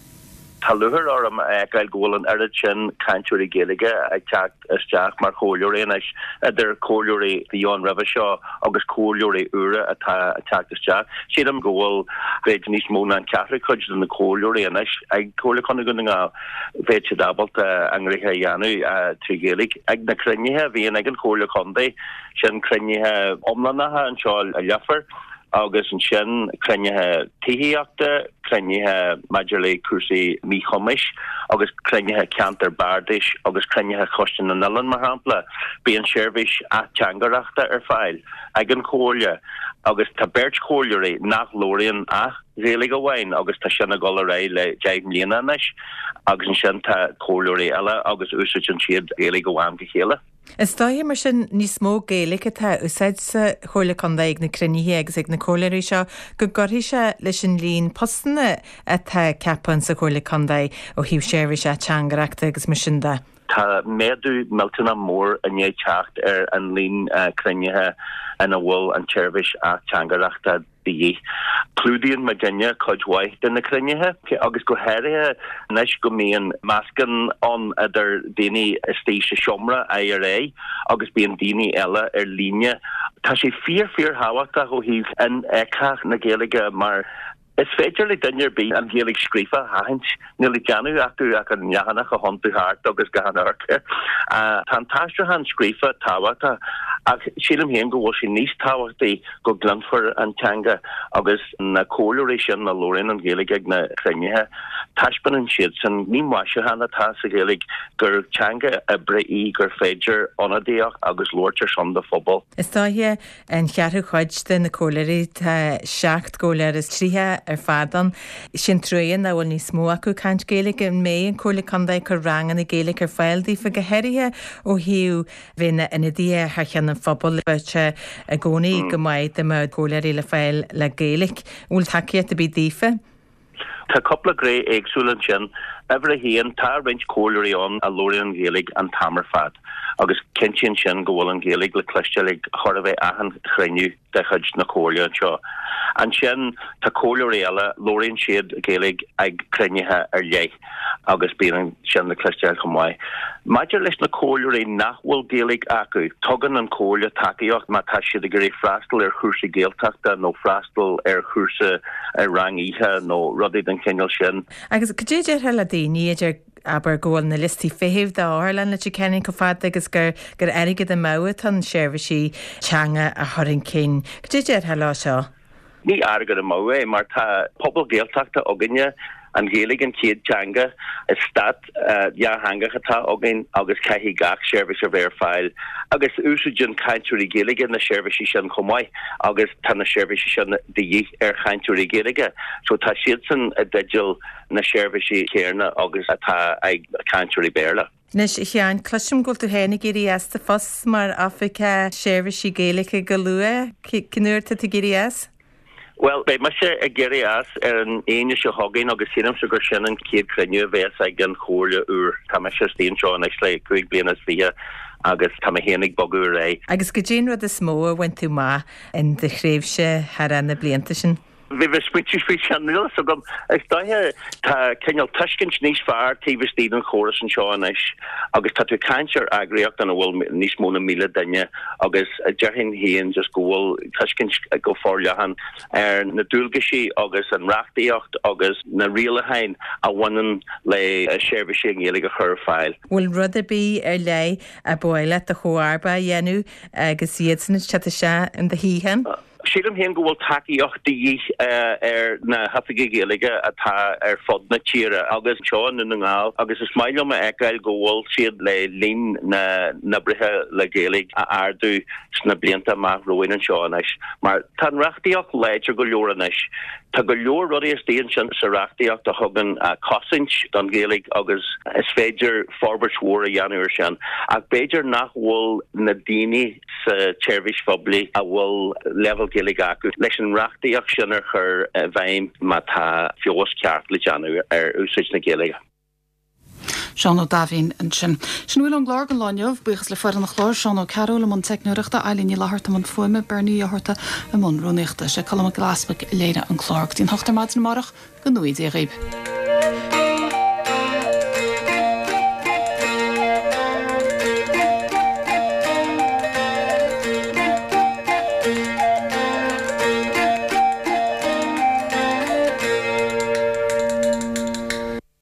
Talúhar orm gail ggólan ar sin canúí géige ag techt isteach mar choúirí idir choúirí bhíán rah seo agus choúirí ura atá techt isteach. Siad am ggóil bhéid níos móna an ceafra chuid an na choúirí inis ag chola chuna gona gá bhéid se dabalt angrithe dhéanú trí géig ag na crunithe bhíon ag an chola condaí sin crunithe omlanathe an seáil a leafar. Agus an sin crunithe tííachta, crunithe maidirlé cuasaí mí chomis, agus crunithe ceantar bardis, agus crunithe chostin an Nillan mar hampla, bí an seirbhís ateangarachta ar fáil ag an cóirle, agus tá beirt cóirleirí nach lóiríonn ach réalaigh go bhhain, agus tá sin a gola ré le deag mbliana inis, agus an sin tá cóirleirí eile agus úsáid an siad réalaigh go bhhain go chéile. Is dáhí mar sin ní smó géalacha tá úsáid sa choirla condaid na crunithe agus ag na cóirleirí seo go gorthaí se leis an líon postanna atá ceapan sa choirla condaid ó híomh seirbhís ateangarachta agus mar sin de. Tá méadú meltúna mór a né teacht ar an líon crunithe ina bhfuil an seirbhís ateangarachta bhí. Clúdaíonn me dinne chuidhhaith den na crunithe, agus go háirithe neis go mííon meascan an idir daoine istíise siomra I R A agus bíon daoine eile ar líne. Tá sé fíor fíor háhaachta go híomh in écach na Gaeilge mar is féidir le dunneir bí an Gaeilg scrífa haint níla deanú acu ach an nehanach a hontu hart agus go hanarcha. Tá táistre an scrífa táhachta ach sílam héan go bhfuil sin níos táhachtaí go glanfar an teanga agus na cóirleirí sin na lóiríonn an Gaeilg ag na crunithe. Taispan an siad san ní máise hana tá sa Gaeilg gur teanga a breí gur féidir onadaíoch agus lúirtear son de phobal. Is táithe an chearú chuid den na cóirleirí tá seacht cóirleir is tríthe ar fadan sin truaon na bhfuil ní smó acu cant Gaeilg an mé an choirla condaid chu rangan na Gaeilg ar fáildí fa go heirithe ó hiú bhína ina dí ar chean an phobal bute a gcónaí go maiid de má cóirleirí le fáil le Gaeilg. Bhfuil takeíocht a bí dífa? Tá coppla gré éagsúlan sin ebre híon tá rint cóirleirí an a lóiríonn Gaeilg an tamar fad. agus cinntin sin go bhfuil an Gaeilg le cleistealaigh chorbheith ahan chreiniú de chuid na cóirle seo. An sin tá cóirleirí eile lóiríonn siad Gaeilg ag crunithe ar léith agus bíonn sin le cleistealaigh go mhaith. Maidir leis na cóirleirí nach bhfuil Gaeilg acu, tugann an cóirle takeíocht má tá siad a gurí freastal ar chúrsa Gaeltachta nó freastal ar chúrsa ar rangíthe nó rudaí den cinneal sin. Agus go dé dear heile daoine idir aber ggóil na listí féhíh de álan le cenning go fad agus gur gur aige de máhat an seirbhísí teanga a thurin cin. Go dé dear heile seo? Ní airgad a máha mar tá pobl Gaeltachta aganne an Gaeilg an céad teanga is stad ja hangachatá agin agus caihí gach seirbhís a bhéir fáil agus úsáidin chaintúirí Gaeilge na seirbhísí sin chomáid agus tá na seirbhísí sin de dhíth ar chaintúirí Gaeilge. So tá siad san a digital na seirbhísí céarna agus atá ag chaintúirí béarla. Nes chean cluisiom goil tú héna géirí esta fos mar Africa seirbhísí Gaeilge go lua cinúirta tú géirí as? Well, bei me sé a géirí as ar an aine se hagainn agus sinam se gur sin an céad cruniú bheits ag an chóirle úr. Tá me sé stíon seo neis le cuaig blianas bhí agus tá me hénig bogú ré. Agus go dtíon rud is smó bhain tú má in de chréimhse ar an na blianta sin? vi vi switch switch an nil so gom ag da ta kenal tushkin nís far T V Steed an chorus an Seanis agus tatu cancer agriacht an bhfuil níos móna míle danne agus a jehin híon just gohfuil tushkin go forlehan ar na dúlgaisi agus an rachtaíocht agus na riile hain a bhainean le séirbhísí géala go chur fáil. Bhfuil rud a bí ar lei a bhile a choarba dhéanú agus iad san chatte se in de híhan. Sílam hén gohfuil takeíochttaí ar na hafaige géalaige atá ar fod na tíre agus seán in ngáil agus is maiile me eáil gohfuil siad le lín na na brithe le géalaigh a ardú sna blianta má roiin an seánis. Mar tá reachtaíocht leidir go leoranis. Tá go leor rudí is daon sin sa reachtaíocht a thugan a cosint don géalaigh agus is féidir forbartmhór a dhéanúir sin. Ag béidir nach bhfuil na daoine sa téirbhís phoblaí a bhfuil level géalaigh acu leis an reachtaíocht sin ar chur bhaim má tá fios ceart le deanú ar úsáid na géalaigh. Seán ó Davín an sin. Sin bhfuil an glár go láineh buchas le fear nach chlár Seán ó Carol am an technoireachta eilíní láthart am an fuime Berní áthirta am an rúnéachta sé colm a glaspa léire an chlár. Dín hochtar maid an marach go nuid é réib.